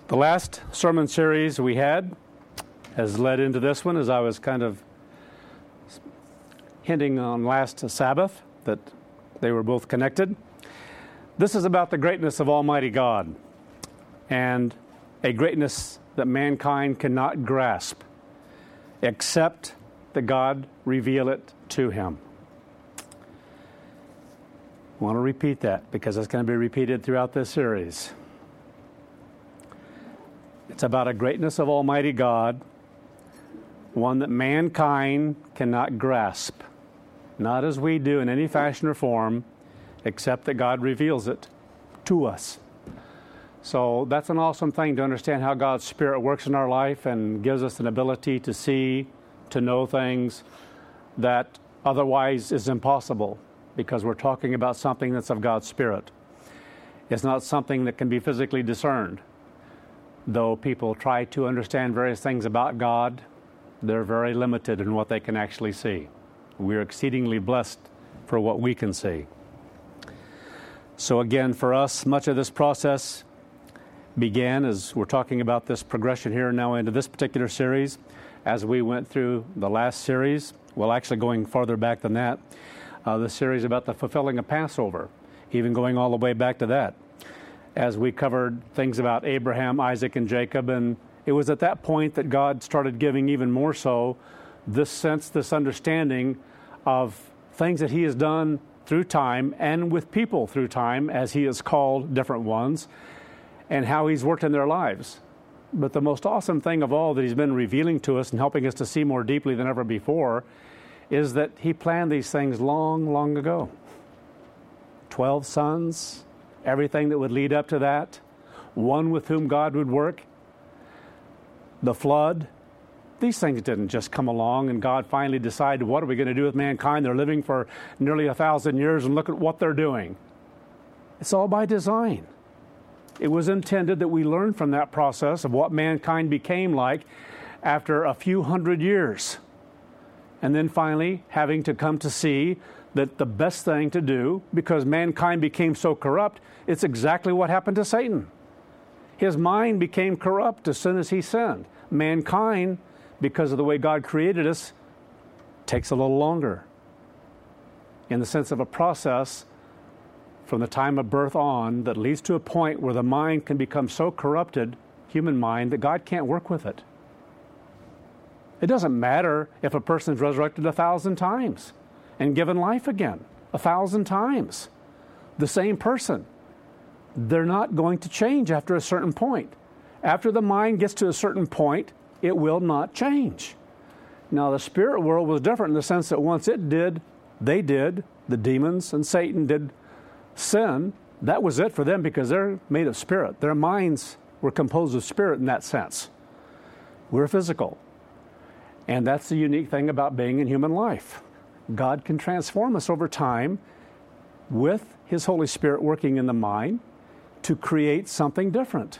The last sermon series we had has led into this one, as I was kind of hinting on last Sabbath that they were both connected. This is about the greatness of Almighty God, and a greatness that mankind cannot grasp except that God reveal it to him. I want to repeat that because it's going to be repeated throughout this series. It's about a greatness of Almighty God, one that mankind cannot grasp, not as we do in any fashion or form, except that God reveals it to us. So that's an awesome thing to understand how God's Spirit works in our life and gives us an ability to see, to know things that otherwise is impossible, because we're talking about something that's of God's Spirit. It's not something that can be physically discerned. Though people try to understand various things about God, they're very limited in what they can actually see. We're exceedingly blessed for what we can see. So again, for us, much of this process began as we're talking about this progression here now into this particular series. As we went through the last series, well, actually going farther back than that, the series about the fulfilling of Passover, even going all the way back to that, as we covered things about Abraham, Isaac, and Jacob. And it was at that point that God started giving even more so this sense, this understanding of things that he has done through time and with people through time as he has called different ones, and how he's worked in their lives. But the most awesome thing of all that he's been revealing to us and helping us to see more deeply than ever before is that he planned these things long, long ago. 12 sons, everything that would lead up to that, one with whom God would work, the flood. These things didn't just come along and God finally decided, what are we going to do with mankind? They're living for nearly 1,000 years and look at what they're doing. It's all by design. It was intended that we learn from that process of what mankind became like after a few hundred years. And then finally having to come to see that the best thing to do, because mankind became so corrupt, it's exactly what happened to Satan. His mind became corrupt as soon as he sinned. Mankind, because of the way God created us, takes a little longer, in the sense of a process from the time of birth on that leads to a point where the mind can become so corrupted, human mind, that God can't work with it. It doesn't matter if a person's resurrected 1,000 times and given life again 1,000 times. The same person. They're not going to change after a certain point. After the mind gets to a certain point, it will not change. Now, the spirit world was different in the sense that once it did, they did, the demons and Satan did sin. That was it for them because they're made of spirit. Their minds were composed of spirit in that sense. We're physical. And that's the unique thing about being in human life. God can transform us over time with his Holy Spirit working in the mind to create something different.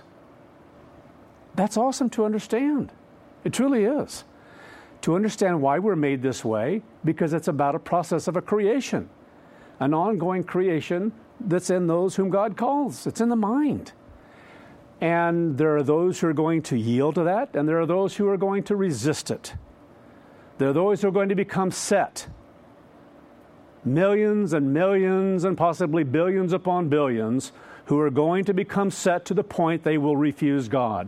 That's awesome to understand. It truly is. To understand why we're made this way, because it's about a process of a creation, an ongoing creation that's in those whom God calls. It's in the mind. And there are those who are going to yield to that, and there are those who are going to resist it. There are those who are going to become set. Millions and millions and possibly billions upon billions who are going to become set to the point they will refuse God.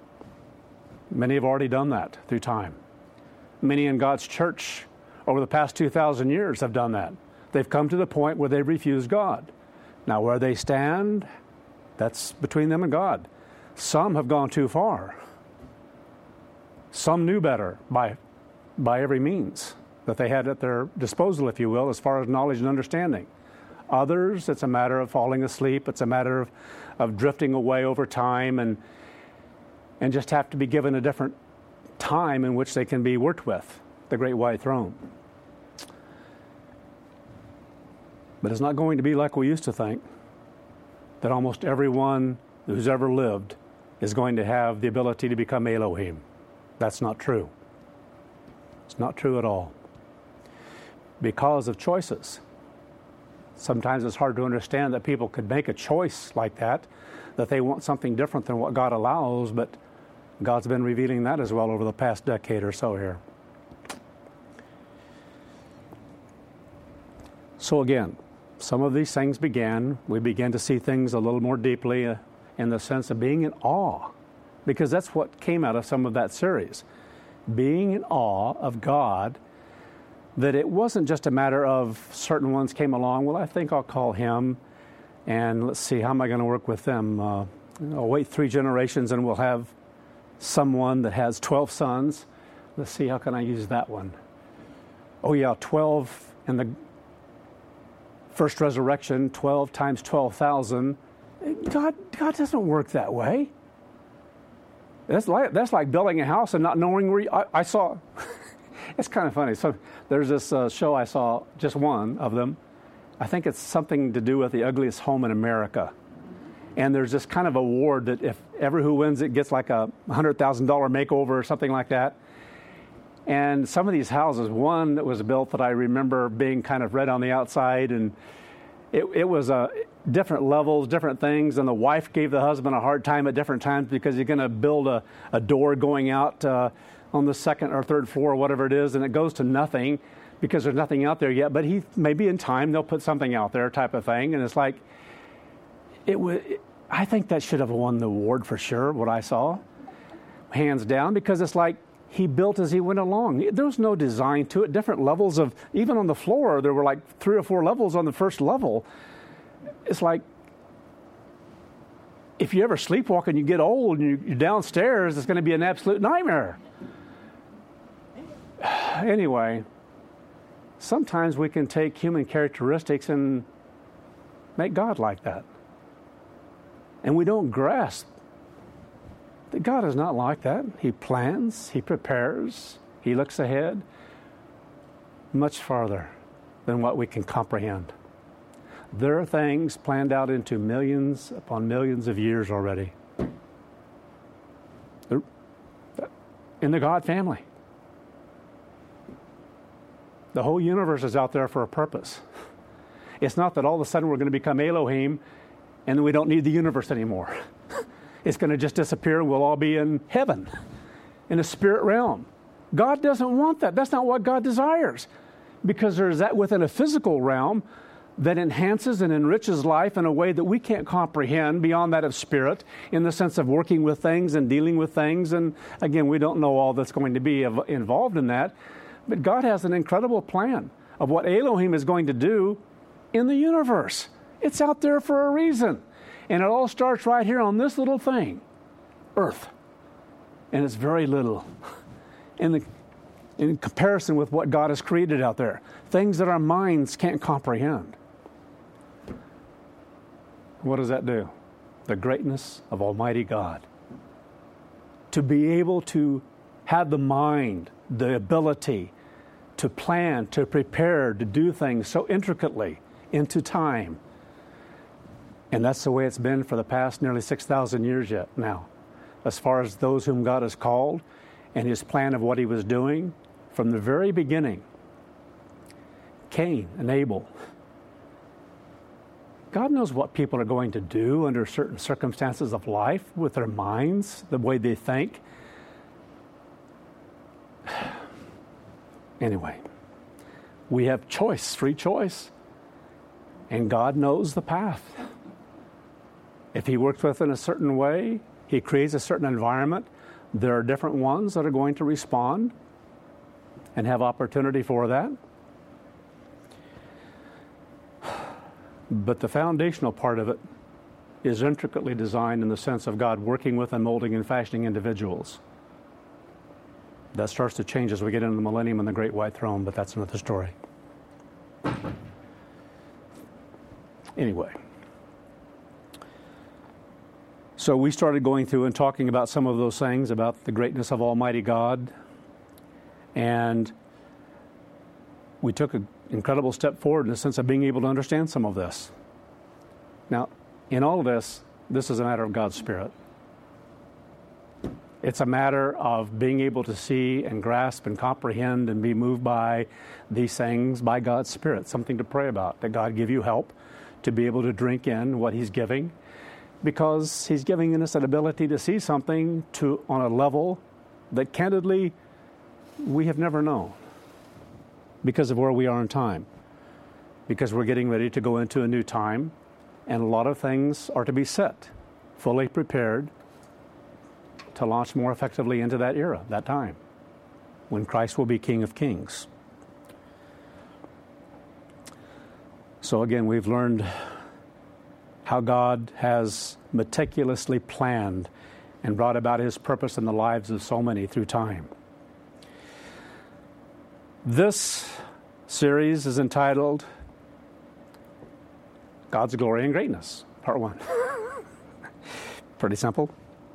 Many have already done that through time. Many in God's church over the past 2,000 years have done that. They've come to the point where they've refused God. Now, where they stand, that's between them and God. Some have gone too far. Some knew better by every means that they had at their disposal, if you will, as far as knowledge and understanding. Others, it's a matter of falling asleep. It's a matter of drifting away over time and just have to be given a different time in which they can be worked with, the great white throne. But it's not going to be like we used to think, that almost everyone who's ever lived is going to have the ability to become Elohim. That's not true. It's not true at all. Because of choices. Sometimes it's hard to understand that people could make a choice like that that they want something different than what God allows, but God's been revealing that as well over the past decade or so here. So again, some of these things we began to see things a little more deeply in the sense of being in awe, because that's what came out of some of that series. Being in awe of God, that it wasn't just a matter of certain ones came along, well, I think I'll call him, and let's see, how am I going to work with them? I'll wait 3 generations and we'll have someone that has 12 sons. Let's see, how can I use that one? Oh yeah, 12 in the first resurrection, 12 times 12,000. God doesn't work that way. That's like building a house and not knowing where I saw. It's kind of funny. So there's this show I saw, just one of them. I think it's something to do with the ugliest home in America. And there's this kind of award that if ever who wins it gets like a $100,000 makeover or something like that. And some of these houses, one that was built that I remember being kind of red on the outside, and it was different levels, different things, and the wife gave the husband a hard time at different times because you're going to build a door going out on the second or third floor or whatever it is, and it goes to nothing because there's nothing out there yet, but maybe in time they'll put something out there type of thing. And it's like, I think that should have won the award for sure, what I saw, hands down, because it's like he built as he went along. There was no design to it, different levels of, even on the floor, there were like 3 or 4 levels on the first level. It's like, if you ever sleepwalk and you get old and you're downstairs, it's going to be an absolute nightmare. Anyway, sometimes we can take human characteristics and make God like that. And we don't grasp that God is not like that. He plans, He prepares, He looks ahead much farther than what we can comprehend. There are things planned out into millions upon millions of years already in the God family. The whole universe is out there for a purpose. It's not that all of a sudden we're going to become Elohim and then we don't need the universe anymore. It's going to just disappear and we'll all be in heaven, in a spirit realm. God doesn't want that. That's not what God desires, because there's that within a physical realm that enhances and enriches life in a way that we can't comprehend beyond that of spirit, in the sense of working with things and dealing with things. And again, we don't know all that's going to be involved in that. But God has an incredible plan of what Elohim is going to do in the universe. It's out there for a reason. And it all starts right here on this little thing, Earth. And it's very little in comparison with what God has created out there. Things that our minds can't comprehend. What does that do? The greatness of Almighty God. To be able to have the mind, the ability to plan, to prepare, to do things so intricately into time. And that's the way it's been for the past nearly 6,000 years yet now, as far as those whom God has called and His plan of what He was doing from the very beginning. Cain and Abel. God knows what people are going to do under certain circumstances of life with their minds, the way they think. Anyway, we have choice, free choice, and God knows the path. If He works with it in a certain way, He creates a certain environment, there are different ones that are going to respond and have opportunity for that. But the foundational part of it is intricately designed in the sense of God working with and molding and fashioning individuals. That starts to change as we get into the millennium and the great white throne, but that's another story. Anyway. So we started going through and talking about some of those things, about the greatness of Almighty God. And we took an incredible step forward in the sense of being able to understand some of this. Now, in all of this, this is a matter of God's Spirit. It's a matter of being able to see and grasp and comprehend and be moved by these things by God's Spirit, something to pray about, that God give you help to be able to drink in what He's giving. because he's giving us an ability to see something on a level that candidly we have never known because of where we are in time. Because we're getting ready to go into a new time, and a lot of things are to be set, fully prepared to launch more effectively into that era, that time, when Christ will be King of Kings. So again, we've learned how God has meticulously planned and brought about his purpose in the lives of so many through time. This series is entitled God's Glory and Greatness, Part 1. Pretty simple.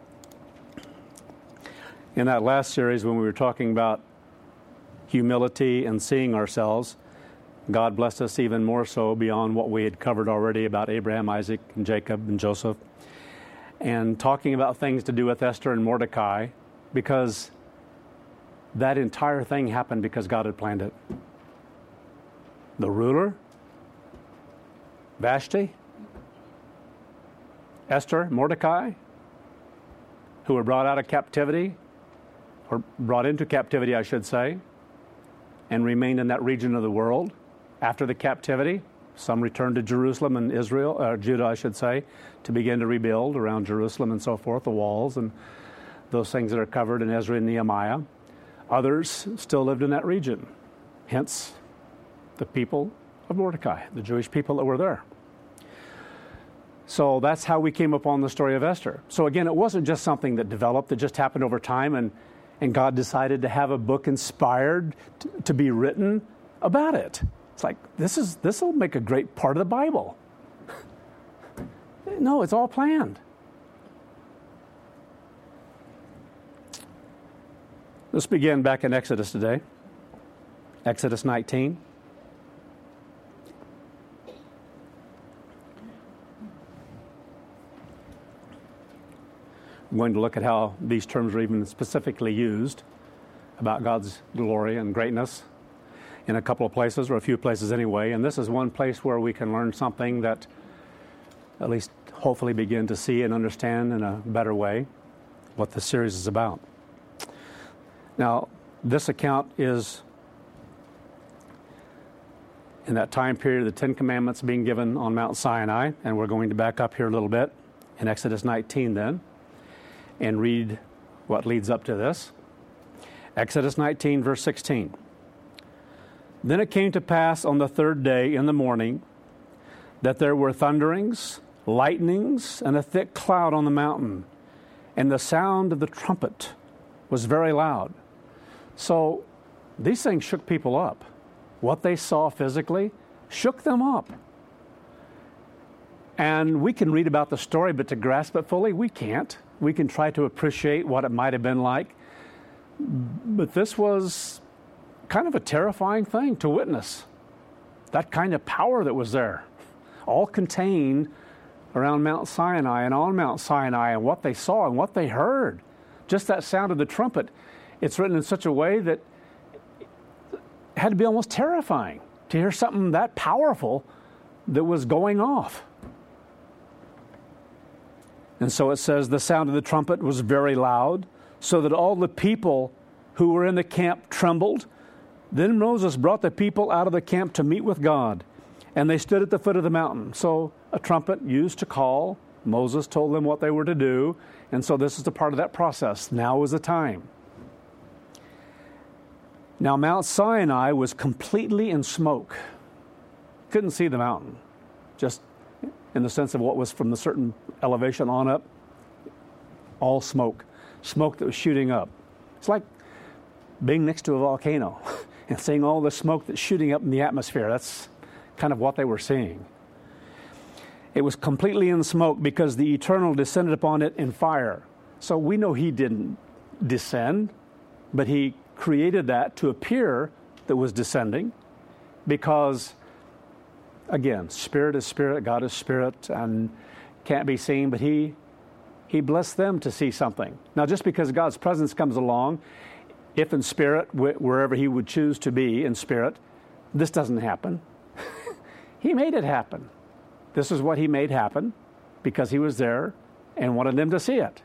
In that last series, when we were talking about humility and seeing ourselves, God blessed us even more so beyond what we had covered already about Abraham, Isaac, and Jacob, and Joseph, and talking about things to do with Esther and Mordecai, because that entire thing happened because God had planned it. The ruler, Vashti, Esther, Mordecai, who were brought out of captivity, or brought into captivity, I should say, and remained in that region of the world after the captivity. Some returned to Jerusalem and Judah, I should say, to begin to rebuild around Jerusalem and so forth, the walls and those things that are covered in Ezra and Nehemiah. Others still lived in that region, hence the people of Mordecai, the Jewish people that were there. So that's how we came upon the story of Esther. So again, it wasn't just something that developed, that just happened over time, and God decided to have a book inspired to be written about it. It's like, this will make a great part of the Bible. No, it's all planned. Let's begin back in Exodus today. Exodus 19. I'm going to look at how these terms are even specifically used about God's glory and greatness in a couple of places, or a few places anyway. And this is one place where we can learn something that at least hopefully begin to see and understand in a better way what the series is about. Now, this account is in that time period of the Ten Commandments being given on Mount Sinai, and we're going to back up here a little bit in Exodus 19 then, and read what leads up to this. Exodus 19, verse 16. Then it came to pass on the third day in the morning that there were thunderings, lightnings, and a thick cloud on the mountain, and the sound of the trumpet was very loud. So these things shook people up. What they saw physically shook them up. And we can read about the story, but to grasp it fully, we can't. We can try to appreciate what it might have been like. But this was kind of a terrifying thing to witness. That kind of power that was there, all contained around Mount Sinai and on Mount Sinai, and what they saw and what they heard. Just that sound of the trumpet. It's written in such a way that it had to be almost terrifying to hear something that powerful that was going off. And so it says the sound of the trumpet was very loud, so that all the people who were in the camp trembled. Then Moses brought the people out of the camp to meet with God, and they stood at the foot of the mountain. So a trumpet used to call. Moses told them what they were to do, and so this is the part of that process. Now is the time. Now Mount Sinai was completely in smoke. Couldn't see the mountain, just in the sense of what was from a certain elevation on up, all smoke that was shooting up. It's like being next to a volcano and seeing all the smoke that's shooting up in the atmosphere. That's kind of what they were seeing. It was completely in smoke because the Eternal descended upon it in fire. So we know he didn't descend, but he created that to appear that was descending because, again, spirit is spirit, God is spirit, and can't be seen, but he blessed them to see something. Now, just because God's presence comes along, if in spirit, wherever he would choose to be in spirit, this doesn't happen. He made it happen. This is what he made happen. because he was there and wanted them to see it.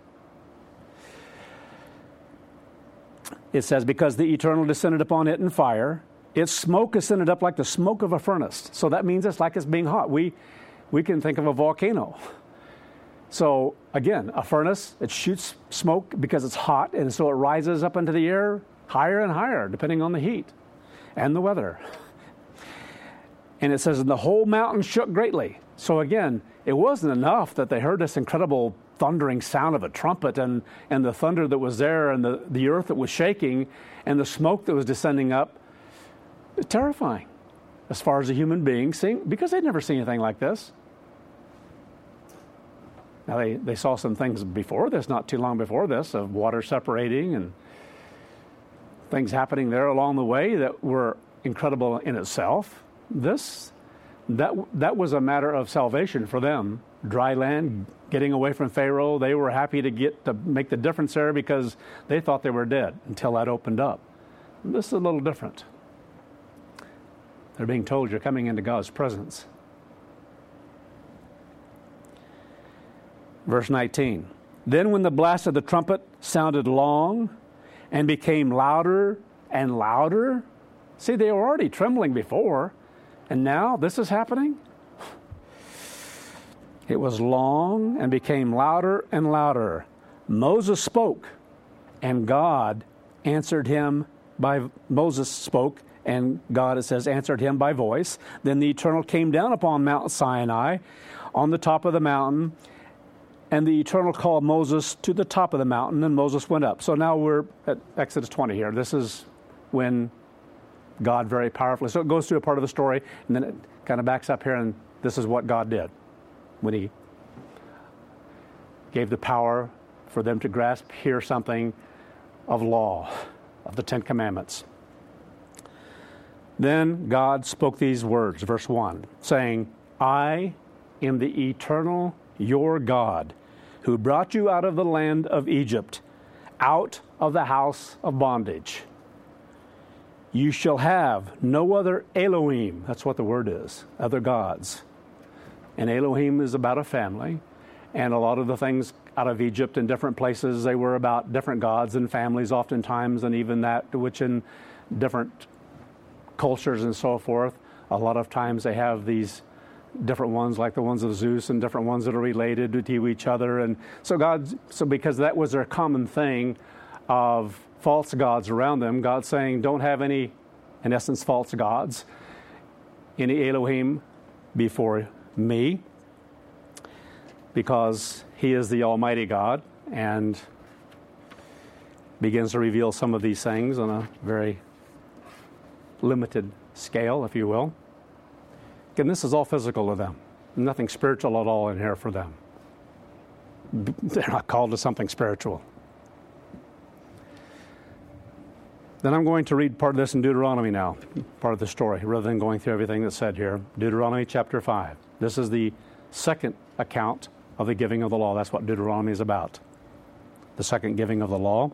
It says, because the Eternal descended upon it in fire, its smoke ascended up like the smoke of a furnace. So that means it's like it's being hot. We can think of a volcano. So again, a furnace, it shoots smoke because it's hot, and so it rises up into the air higher and higher, depending on the heat and the weather. And it says, and the whole mountain shook greatly. So again, it wasn't enough that they heard this incredible thundering sound of a trumpet and the thunder that was there and the earth that was shaking and the smoke that was descending up. It's terrifying as far as a human being seeing, because they'd never seen anything like this. Now, they saw some things before this, not too long before this, of water separating and things happening there along the way that were incredible in itself. That was a matter of salvation for them. Dry land, getting away from Pharaoh. They were happy to make the difference there because they thought they were dead until that opened up. This is a little different. They're being told you're coming into God's presence. Verse 19. Then when the blast of the trumpet sounded long and became louder and louder. See, they were already trembling before, and now this is happening? It was long and became louder and louder. Moses spoke, and God answered him by... Moses spoke, and God, it says, answered him by voice. Then the Eternal came down upon Mount Sinai on the top of the mountain, and the Eternal called Moses to the top of the mountain, and Moses went up. So now we're at Exodus 20 here. This is when God very powerfully... So it goes through a part of the story, and then it kind of backs up here, and this is what God did when he gave the power for them to grasp here something of law, of the Ten Commandments. Then God spoke these words, verse 1, saying, I am the Eternal, your God, who brought you out of the land of Egypt, out of the house of bondage. You shall have no other Elohim. That's what the word is, other gods. And Elohim is about a family. And a lot of the things out of Egypt in different places, they were about different gods and families oftentimes, and even that which in different cultures and so forth, a lot of times they have these different ones like the ones of Zeus and different ones that are related to each other. And so because that was their common thing of false gods around them, God's saying, don't have any, in essence, false gods, any Elohim before me, because he is the Almighty God, and begins to reveal some of these things on a very limited scale, if you will. Again, this is all physical to them. Nothing spiritual at all in here for them. They're not called to something spiritual. Then I'm going to read part of this in Deuteronomy now, part of the story, rather than going through everything that's said here. Deuteronomy chapter 5. This is the second account of the giving of the law. That's what Deuteronomy is about. The second giving of the law.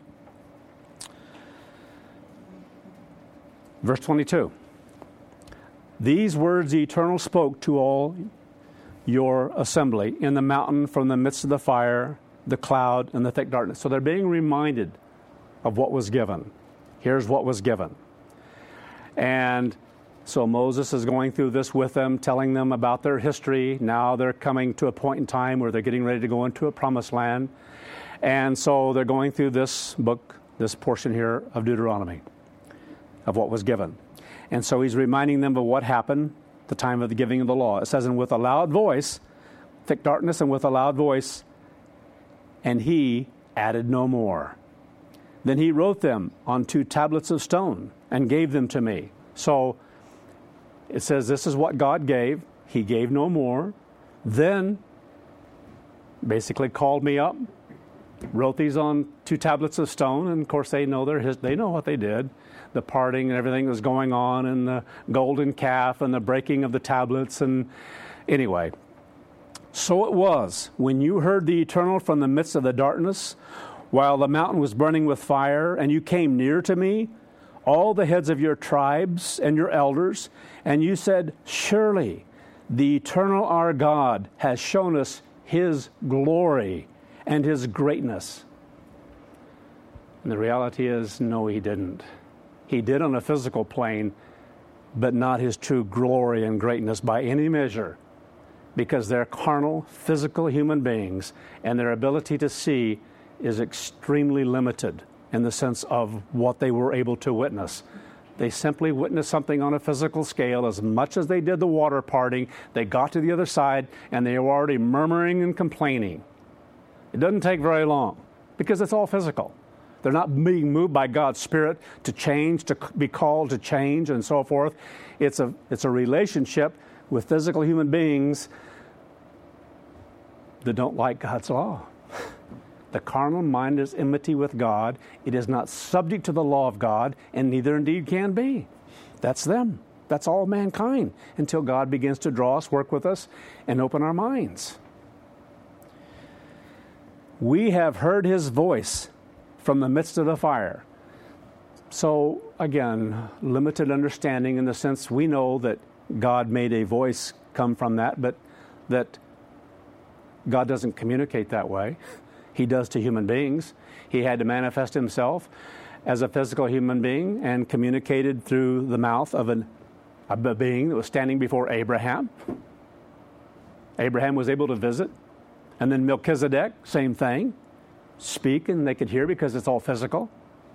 Verse 22. These words the Eternal spoke to all your assembly in the mountain from the midst of the fire, the cloud, and the thick darkness. So they're being reminded of what was given. Here's what was given. And so Moses is going through this with them, telling them about their history. Now they're coming to a point in time where they're getting ready to go into a promised land. And so they're going through this book, this portion here of Deuteronomy, of what was given. And so he's reminding them of what happened at the time of the giving of the law. It says, and with a loud voice, thick darkness, and with a loud voice, and he added no more. Then he wrote them on 2 tablets of stone and gave them to me. So it says this is what God gave. He gave no more. Then basically called me up, wrote these on 2 tablets of stone, and of course they know they know what they did. The parting and everything that was going on, and the golden calf and the breaking of the tablets. And anyway, so it was when you heard the Eternal from the midst of the darkness, while the mountain was burning with fire, and you came near to me, all the heads of your tribes and your elders, and you said, surely the Eternal our God has shown us His glory and His greatness. And the reality is, no, He didn't. He did on a physical plane, but not His true glory and greatness by any measure, because they're carnal, physical human beings, and their ability to see is extremely limited in the sense of what they were able to witness. They simply witnessed something on a physical scale. As much as they did the water parting, they got to the other side, and they were already murmuring and complaining. It doesn't take very long, because it's all physical. They're not being moved by God's Spirit to change, to be called to change, and so forth. It's a relationship with physical human beings that don't like God's law. The carnal mind is enmity with God. It is not subject to the law of God, and neither indeed can be. That's them. That's all mankind, until God begins to draw us, work with us, and open our minds. We have heard His voice from the midst of the fire. So, again, limited understanding in the sense we know that God made a voice come from that, but that God doesn't communicate that way. He does to human beings. He had to manifest Himself as a physical human being and communicated through the mouth of a being that was standing before Abraham. Abraham was able to visit. And then Melchizedek, same thing. Speak and they could hear because it's all physical.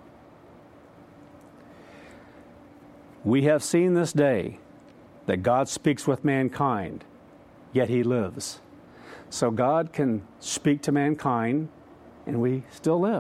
We have seen this day that God speaks with mankind, yet He lives. So God can speak to mankind, and we still live.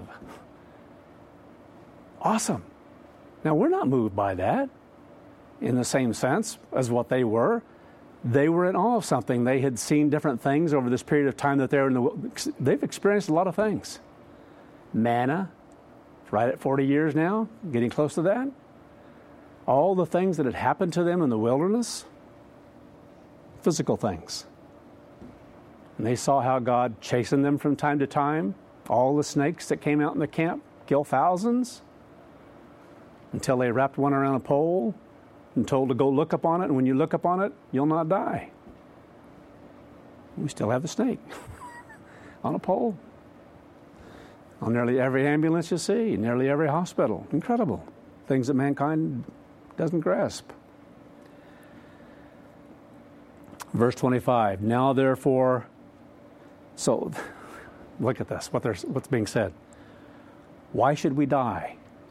Awesome. Now, we're not moved by that in the same sense as what they were. They were in awe of something. They had seen different things over this period of time that they were in the... They've experienced a lot of things. Manna, right at 40 years now, getting close to that. All the things that had happened to them in the wilderness, physical things. And they saw how God chastened them from time to time. All the snakes that came out in the camp kill thousands until they wrapped one around a pole and told to go look upon it. And when you look upon it, you'll not die. We still have the snake on a pole. On nearly every ambulance you see, nearly every hospital. Incredible. Things that mankind doesn't grasp. Verse 25, now therefore... So, look at this, what's being said. Why should we die?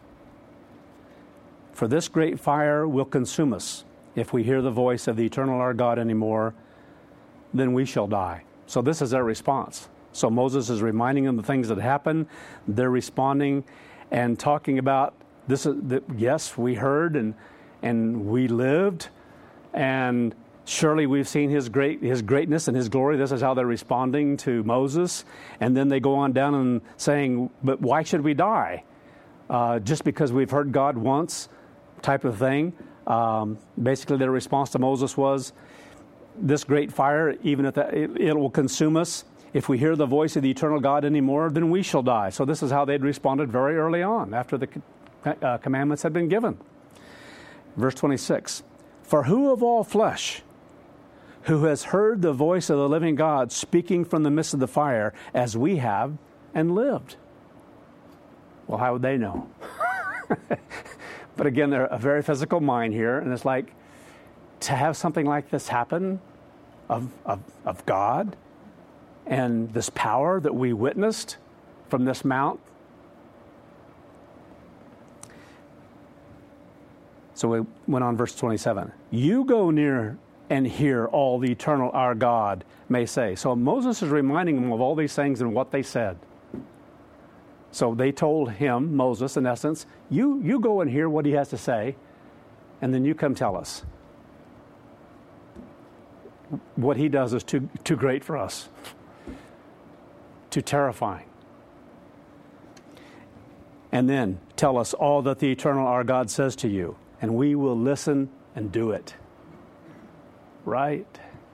For this great fire will consume us. If we hear the voice of the eternal our God anymore, then we shall die. So this is their response. So Moses is reminding them the things that happened. They're responding and talking about this. Yes, we heard and we lived, and surely we've seen His greatness and His glory. This is how they're responding to Moses. And then they go on down and saying, but why should we die? Just because we've heard God once, type of thing. Basically, their response to Moses was, this great fire, even if it will consume us. If we hear the voice of the eternal God anymore, then we shall die. So this is how they'd responded very early on, after the commandments had been given. Verse 26, for who of all flesh, who has heard the voice of the living God speaking from the midst of the fire, as we have, and lived? Well, how would they know? But again, they're a very physical mind here, and it's like, to have something like this happen of God, and this power that we witnessed from this mount. So we went on verse 27. You go near and hear all the eternal our God may say. So Moses is reminding them of all these things and what they said. So they told him, Moses, in essence, you go and hear what he has to say, and then you come tell us. What he does is too great for us. Too terrifying. And then tell us all that the eternal our God says to you, and we will listen and do it. Right?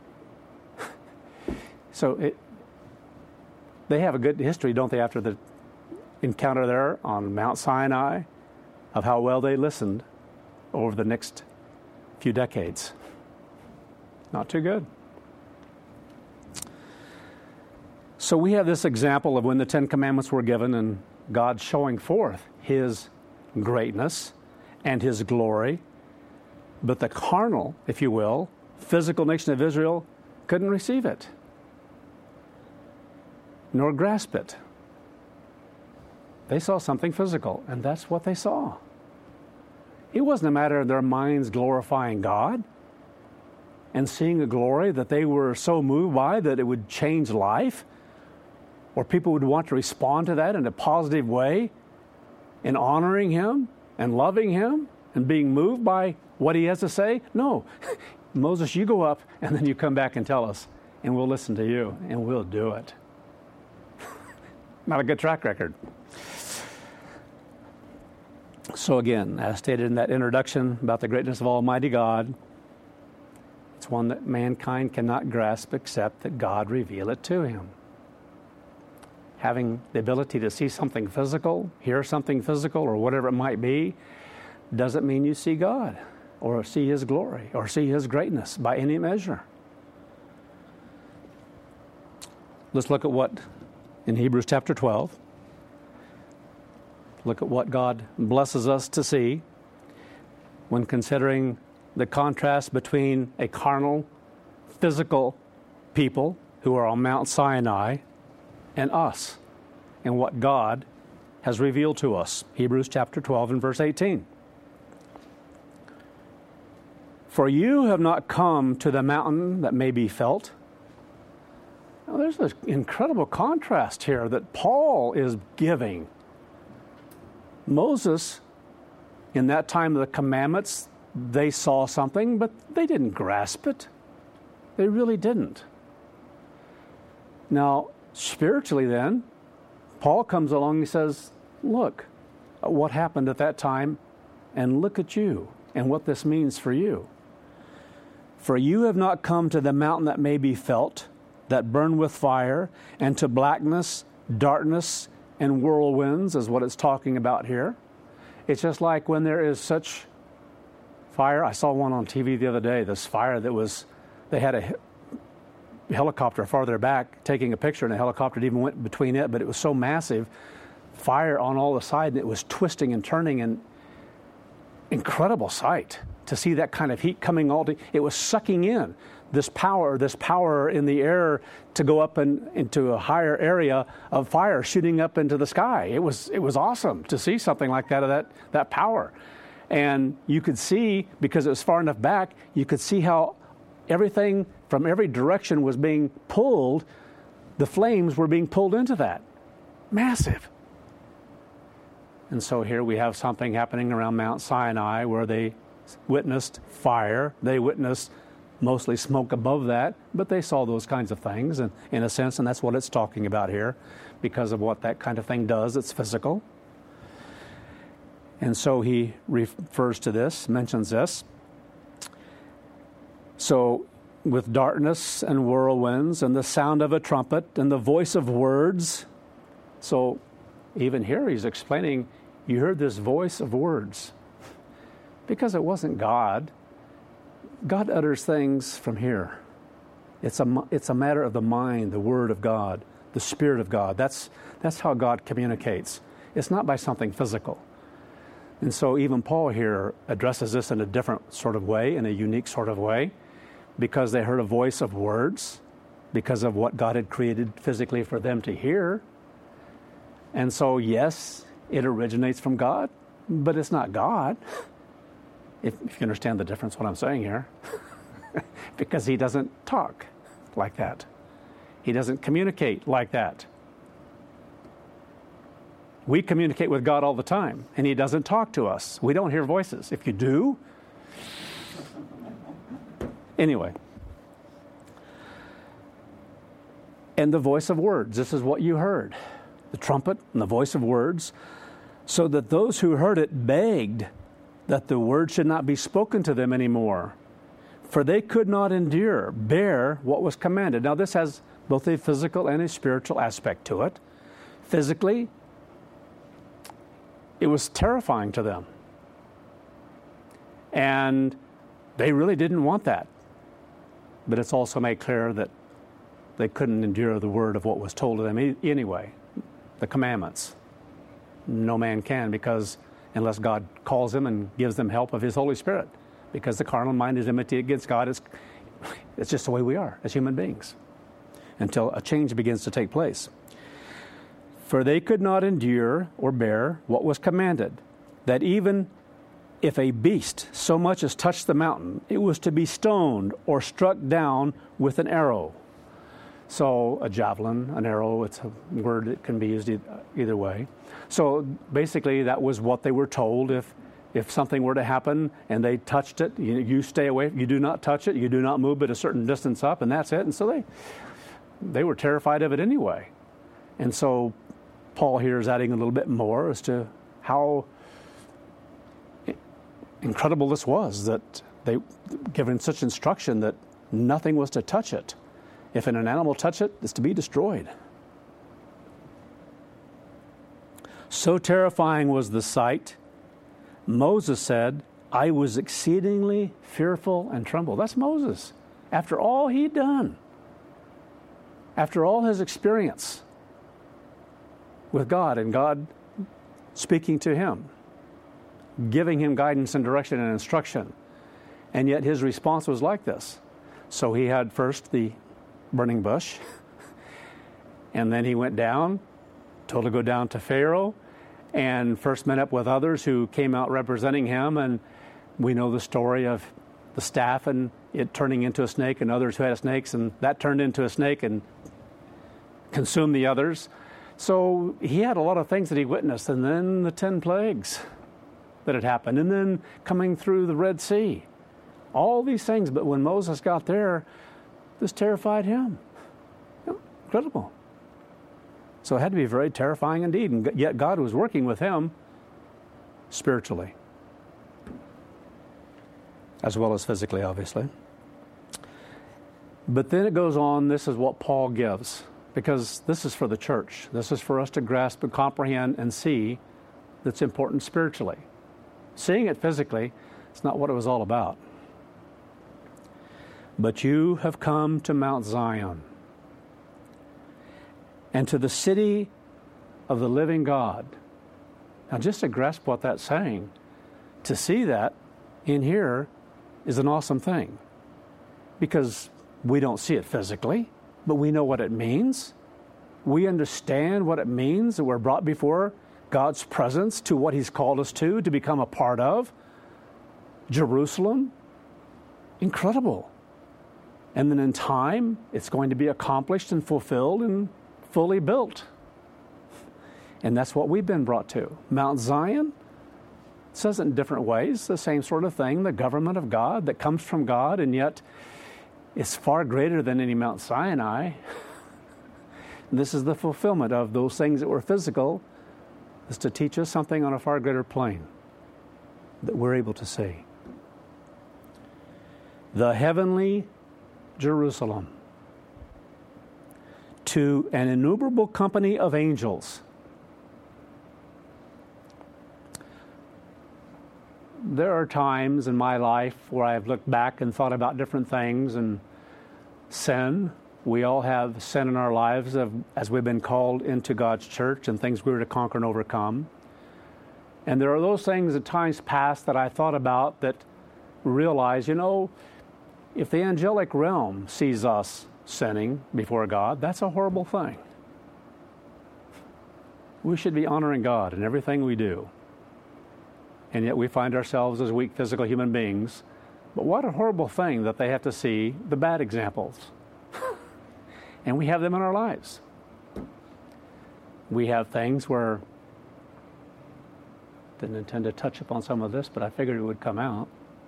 So they have a good history, don't they, after the encounter there on Mount Sinai, of how well they listened over the next few decades. Not too good. So we have this example of when the Ten Commandments were given and God showing forth His greatness and His glory. But the carnal, if you will, physical nation of Israel couldn't receive it, nor grasp it. They saw something physical, and that's what they saw. It wasn't a matter of their minds glorifying God and seeing a glory that they were so moved by that it would change life, or people would want to respond to that in a positive way, in honoring Him and loving Him and being moved by what He has to say. No, Moses, you go up and then you come back and tell us, and we'll listen to you and we'll do it. Not a good track record. So again, as stated in that introduction about the greatness of Almighty God, it's one that mankind cannot grasp except that God reveal it to him. Having the ability to see something physical, hear something physical, or whatever it might be, doesn't mean you see God or see His glory or see His greatness by any measure. Let's look at what in Hebrews chapter 12. Look at what God blesses us to see when considering the contrast between a carnal, physical people who are on Mount Sinai and us, and what God has revealed to us. Hebrews chapter 12 and verse 18. For you have not come to the mountain that may be felt. Now, there's this incredible contrast here that Paul is giving. Moses, in that time of the commandments, they saw something, but they didn't grasp it. They really didn't. Now, spiritually then, Paul comes along and says, look at what happened at that time, and look at you and what this means for you. For you have not come to the mountain that may be felt, that burn with fire, and to blackness, darkness, and whirlwinds is what it's talking about here. It's just like when there is such fire. I saw one on TV the other day, this fire that was, they had a helicopter farther back taking a picture, and a helicopter even went between it, but it was so massive, fire on all the sides, and it was twisting and turning, and incredible sight to see that kind of heat coming it was sucking in this power in the air to go up into a higher area of fire shooting up into the sky. It was awesome to see something like that, of that power. And you could see, because it was far enough back, you could see how everything from every direction was being pulled. The flames were being pulled into that. Massive. And so here we have something happening around Mount Sinai where they witnessed fire. They witnessed mostly smoke above that, but they saw those kinds of things, and in a sense, and that's what it's talking about here, because of what that kind of thing does. It's physical. And so he refers to this, mentions this. So with darkness and whirlwinds and the sound of a trumpet and the voice of words. So even here he's explaining, you heard this voice of words. Because it wasn't God. God utters things from here. It's a matter of the mind, the Word of God, the Spirit of God. That's how God communicates. It's not by something physical. And so even Paul here addresses this in a different sort of way, in a unique sort of way, because they heard a voice of words, because of what God had created physically for them to hear. And so, yes, it originates from God, but it's not God. If you understand the difference, what I'm saying here. Because He doesn't talk like that. He doesn't communicate like that. We communicate with God all the time, and He doesn't talk to us. We don't hear voices. If you do, anyway. And the voice of words, this is what you heard. The trumpet and the voice of words, so that those who heard it begged that the word should not be spoken to them anymore, for they could not bear what was commanded. Now this has both a physical and a spiritual aspect to it. Physically, it was terrifying to them. And they really didn't want that. But it's also made clear that they couldn't endure the word of what was told to them anyway, the commandments. No man can, because unless God calls them and gives them help of his Holy Spirit, because the carnal mind is enmity against God. It's just the way we are as human beings until a change begins to take place. For they could not endure or bear what was commanded, that even if a beast so much as touched the mountain, it was to be stoned or struck down with an arrow. So a javelin, an arrow, it's a word that can be used either way. So basically that was what they were told. If something were to happen and they touched it, you stay away. You do not touch it. You do not move it a certain distance up, and that's it. And so they were terrified of it anyway. And so Paul here is adding a little bit more as to how incredible this was, that they given such instruction that nothing was to touch it. If an animal touch it, it's to be destroyed. So terrifying was the sight, Moses said, I was exceedingly fearful and trembled. That's Moses. After all he'd done, after all his experience with God and God speaking to him, giving him guidance and direction and instruction, and yet his response was like this. So he had first the burning bush, and then he went down, told to go down to Pharaoh, and first met up with others who came out representing him, and we know the story of the staff and it turning into a snake, and others who had snakes, and that turned into a snake and consumed the others. So he had a lot of things that he witnessed, and then the 10 plagues that had happened, and then coming through the Red Sea. All these things, but when Moses got there, this terrified him. Incredible. So it had to be very terrifying indeed, and yet God was working with him spiritually, as well as physically, obviously. But then it goes on, this is what Paul gives, because this is for the church. This is for us to grasp and comprehend and see that's important spiritually. Seeing it physically, it's not what it was all about. But you have come to Mount Zion and to the city of the living God. Now, just to grasp what that's saying, to see that in here is an awesome thing, because we don't see it physically, but we know what it means. We understand what it means that we're brought before God's presence, to what He's called us to become a part of. Jerusalem, incredible. And then in time, it's going to be accomplished and fulfilled and fully built. And that's what we've been brought to. Mount Zion, it says it in different ways, the same sort of thing, the government of God that comes from God, and yet it's far greater than any Mount Sinai. This is the fulfillment of those things that were physical, is to teach us something on a far greater plane that we're able to see. The heavenly Jerusalem, to an innumerable company of angels. There are times in my life where I've looked back and thought about different things and sin. We all have sin in our lives as we've been called into God's church and things we were to conquer and overcome. And there are those things at times past that I thought about that realize, if the angelic realm sees us sinning before God, that's a horrible thing. We should be honoring God in everything we do. And yet we find ourselves as weak physical human beings. But what a horrible thing that they have to see the bad examples. And we have them in our lives. We have things where, didn't intend to touch upon some of this, but I figured it would come out,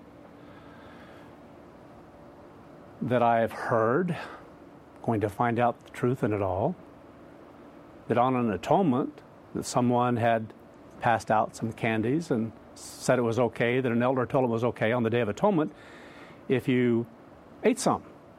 that I have heard, going to find out the truth in it all, that on an atonement, that someone had passed out some candies and said it was okay, that an elder told him it was okay on the Day of Atonement if you ate some.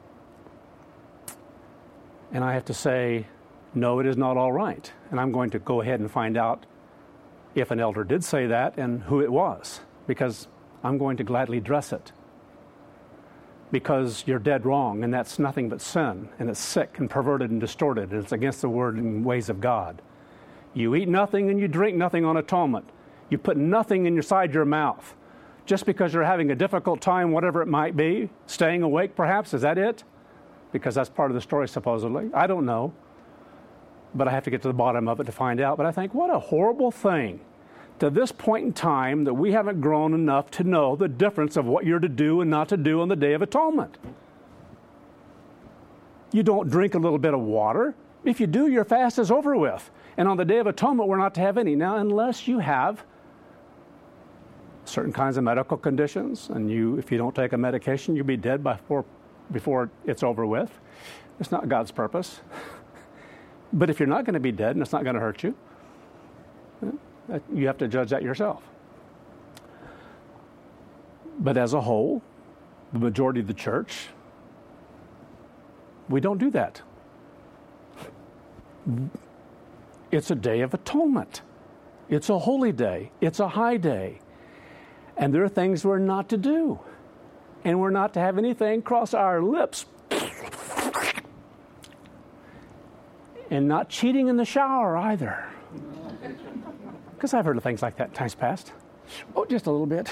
And I have to say, no, it is not all right. And I'm going to go ahead and find out if an elder did say that and who it was, because I'm going to gladly address it. because you're dead wrong, and that's nothing but sin, and it's sick and perverted and distorted, and it's against the word and ways of God. You eat nothing and you drink nothing on atonement. You put nothing inside your mouth. Just because you're having a difficult time, whatever it might be, staying awake perhaps, is that it? Because that's part of the story supposedly. I don't know. But I have to get to the bottom of it to find out. But I think, what a horrible thing to this point in time that we haven't grown enough to know the difference of what you're to do and not to do on the Day of Atonement. You don't drink a little bit of water. If you do, your fast is over with. And on the Day of Atonement, we're not to have any. Now, unless you have certain kinds of medical conditions, and if you don't take a medication, you'll be dead before it's over with. It's not God's purpose. But if you're not going to be dead and it's not going to hurt you, you have to judge that yourself. But as a whole, the majority of the church, we don't do that. It's a Day of Atonement. It's a holy day. It's a high day. And there are things we're not to do. And we're not to have anything cross our lips. And not cheating in the shower either. Because I've heard of things like that in times past. Oh, just a little bit.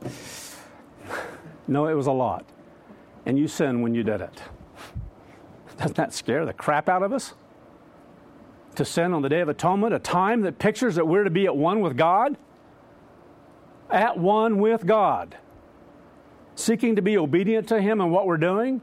No, it was a lot. And you sinned when you did it. Doesn't that scare the crap out of us? To sin on the Day of Atonement, a time that pictures that we're to be at one with God? At one with God. Seeking to be obedient to Him in what we're doing?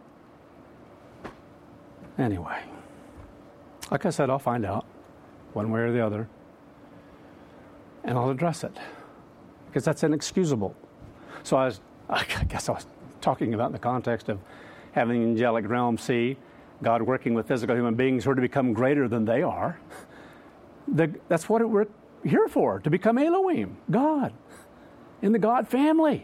Anyway. Like I said, I'll find out one way or the other. And I'll address it. Because that's inexcusable. So I guess I was talking about in the context of having the angelic realm see God working with physical human beings who are to become greater than they are. That's what we're here for, to become Elohim, God, in the God family.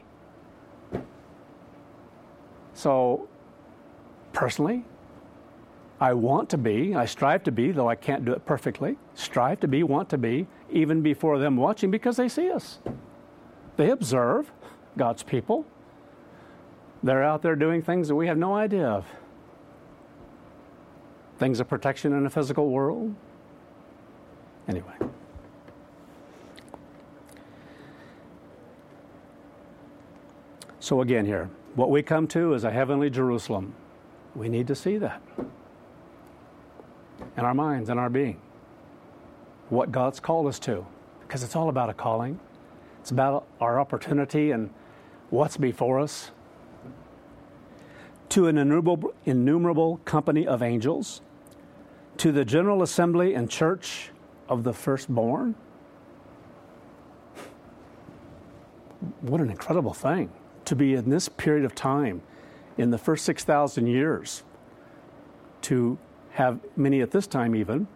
So, personally, I want to be, I strive to be, though I can't do it perfectly, strive to be, want to be, even before them watching, because they see us. They observe God's people. They're out there doing things that we have no idea of. Things of protection in a physical world. Anyway. So again here, what we come to is a heavenly Jerusalem. We need to see that in our minds, in our being. What God's called us to. Because it's all about a calling. It's about our opportunity and what's before us. To an innumerable company of angels. To the general assembly and church of the firstborn. What an incredible thing to be in this period of time, in the first 6,000 years, to have many at this time even,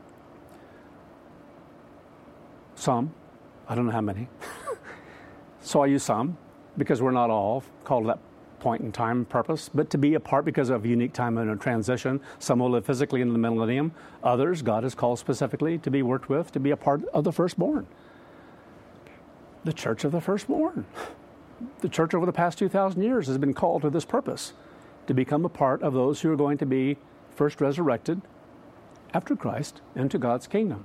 some, I don't know how many, so I use some, because we're not all called to that point in time and purpose, but to be a part because of a unique time and a transition. Some will live physically into the millennium. Others, God has called specifically to be worked with, to be a part of the firstborn. The church of the firstborn. The church over the past 2,000 years has been called to this purpose, to become a part of those who are going to be first resurrected after Christ into God's kingdom.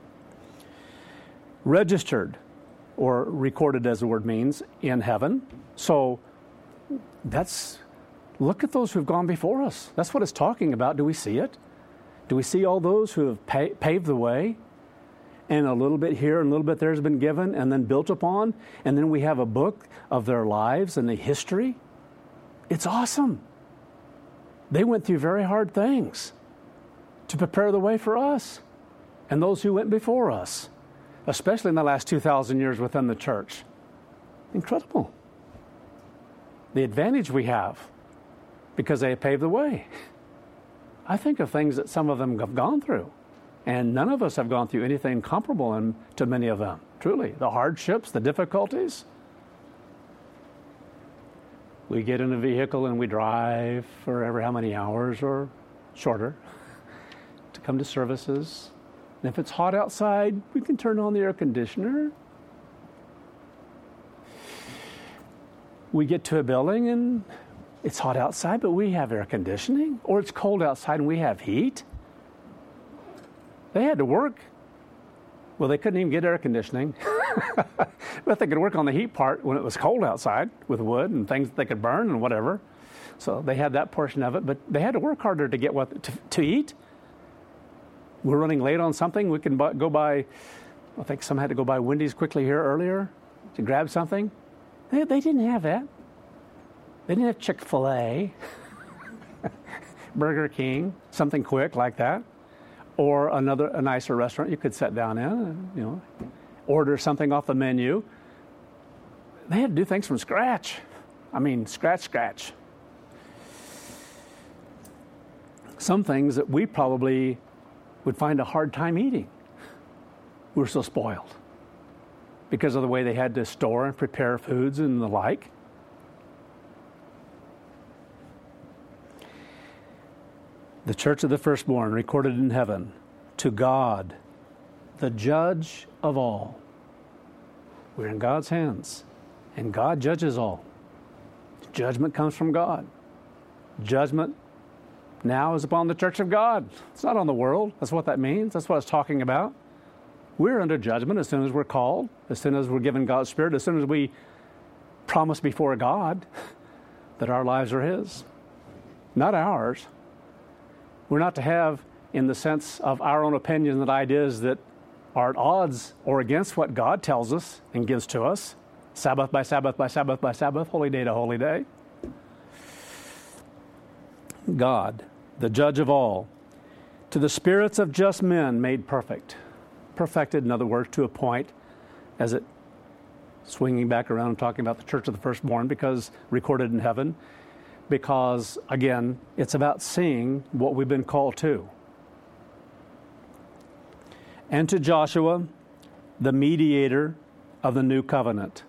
Registered, or recorded as the word means, in heaven. So look at those who have gone before us. That's what it's talking about. Do we see it? Do we see all those who have paved the way? And a little bit here and a little bit there has been given and then built upon. And then we have a book of their lives and the history. It's awesome. They went through very hard things to prepare the way for us and those who went before us, especially in the last 2,000 years within the church. Incredible. The advantage we have because they have paved the way. I think of things that some of them have gone through. And none of us have gone through anything comparable to many of them. Truly, the hardships, the difficulties. We get in a vehicle and we drive for ever how many hours or shorter to come to services. And if it's hot outside, we can turn on the air conditioner. We get to a building and It's hot outside, but we have air conditioning. Or it's cold outside and we have heat. They had to work. Well, they couldn't even get air conditioning. But they could work on the heat part when it was cold outside with wood and things that they could burn and whatever. So they had that portion of it, but they had to work harder to get to eat. We're running late on something. We can go by, I think some had to go by Wendy's quickly here earlier to grab something. They didn't have that. They didn't have Chick-fil-A, Burger King, something quick like that, or a nicer restaurant you could sit down in and, order something off the menu. They had to do things from scratch. I mean, scratch. Some things that we probably would find a hard time eating. We're so spoiled because of the way they had to store and prepare foods and the like. The church of the firstborn recorded in heaven, to God, the judge of all. We're in God's hands, and God judges all. Judgment comes from God. Judgment now is upon the church of God. It's not on the world. That's what that means. That's what it's talking about. We're under judgment as soon as we're called, as soon as we're given God's Spirit, as soon as we promise before God that our lives are His, not ours. We're not to have, in the sense of our own opinions and ideas that are at odds or against what God tells us and gives to us, Sabbath by Sabbath by Sabbath by Sabbath, holy day to holy day. God, the judge of all, to the spirits of just men made perfect. Perfected, in other words, to a point, as it swinging back around and talking about the church of the firstborn, because recorded in heaven, because, again, it's about seeing what we've been called to. And to Joshua, the mediator of the new covenant.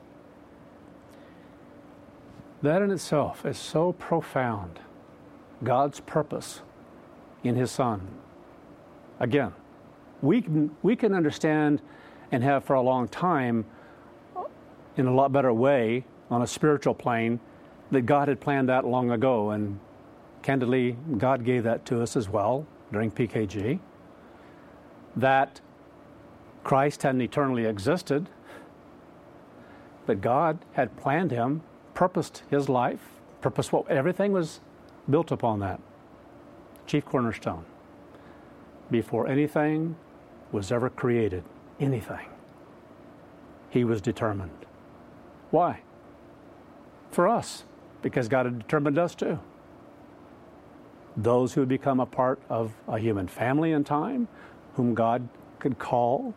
That in itself is so profound. God's purpose in His Son. Again, we can understand and have for a long time in a lot better way on a spiritual plane that God had planned that long ago, and candidly, God gave that to us as well during PKG, that Christ hadn't eternally existed, but God had planned Him, purposed His life, purposed what everything was built upon that. Chief cornerstone. Before anything was ever created, anything, He was determined. Why? For us, because God had determined us too. Those who would become a part of a human family in time, whom God could call,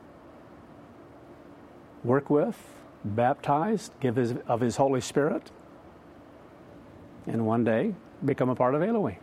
work with, baptize, give of His Holy Spirit, and one day become a part of Elohim.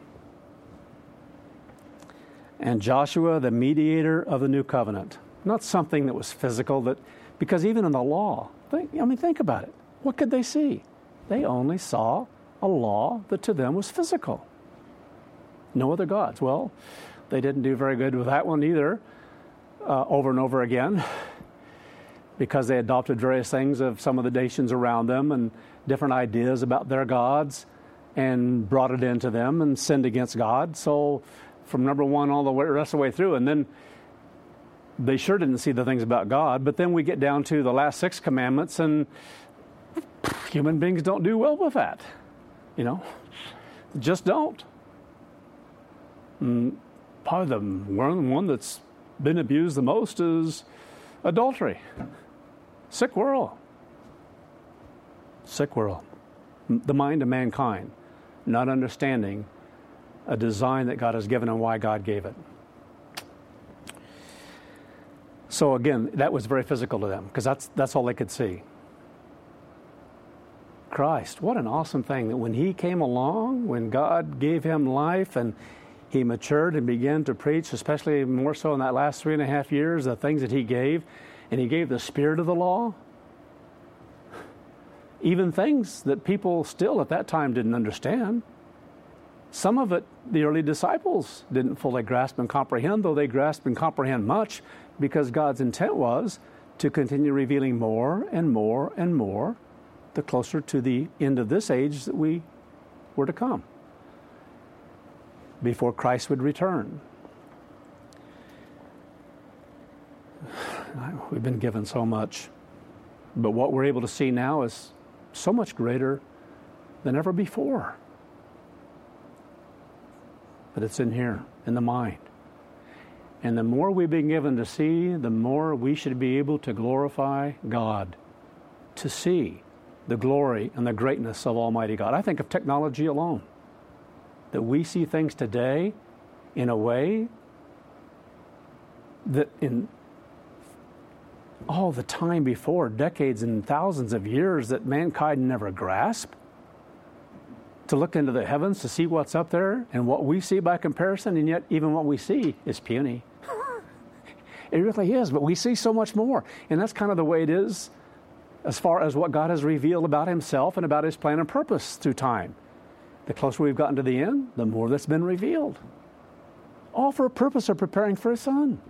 And Joshua, the mediator of the new covenant. Not something that was physical, because even in the law, think about it. What could they see? They only saw a law that to them was physical. No other gods. Well, they didn't do very good with that one either, over and over again, because they adopted various things of some of the nations around them and different ideas about their gods and brought it into them and sinned against God. So from number one all the rest of the way through, and then they sure didn't see the things about God. But then we get down to the last 6 commandments, and human beings don't do well with that. Just don't. And probably the one that's been abused the most is adultery. Sick world. Sick world. The mind of mankind, not understanding a design that God has given and why God gave it. So again, that was very physical to them, because that's all they could see. Christ, what an awesome thing that when He came along, when God gave Him life and He matured and began to preach, especially more so in that last 3.5 years, the things that He gave, and He gave the spirit of the law, even things that people still at that time didn't understand. Some of it the early disciples didn't fully grasp and comprehend, though they grasped and comprehend much, because God's intent was to continue revealing more and more and more the closer to the end of this age that we were to come before Christ would return. We've been given so much, but what we're able to see now is so much greater than ever before. But it's in here, in the mind. And the more we've been given to see, the more we should be able to glorify God, to see the glory and the greatness of Almighty God. I think of technology alone, that we see things today in a way that in all the time before, decades and thousands of years, that mankind never grasped. To look into the heavens to see what's up there and what we see by comparison, and yet even what we see is puny. It really is, but we see so much more. And that's kind of the way it is as far as what God has revealed about himself and about his plan and purpose through time. The closer we've gotten to the end, the more that's been revealed. All for a purpose of preparing for his Son.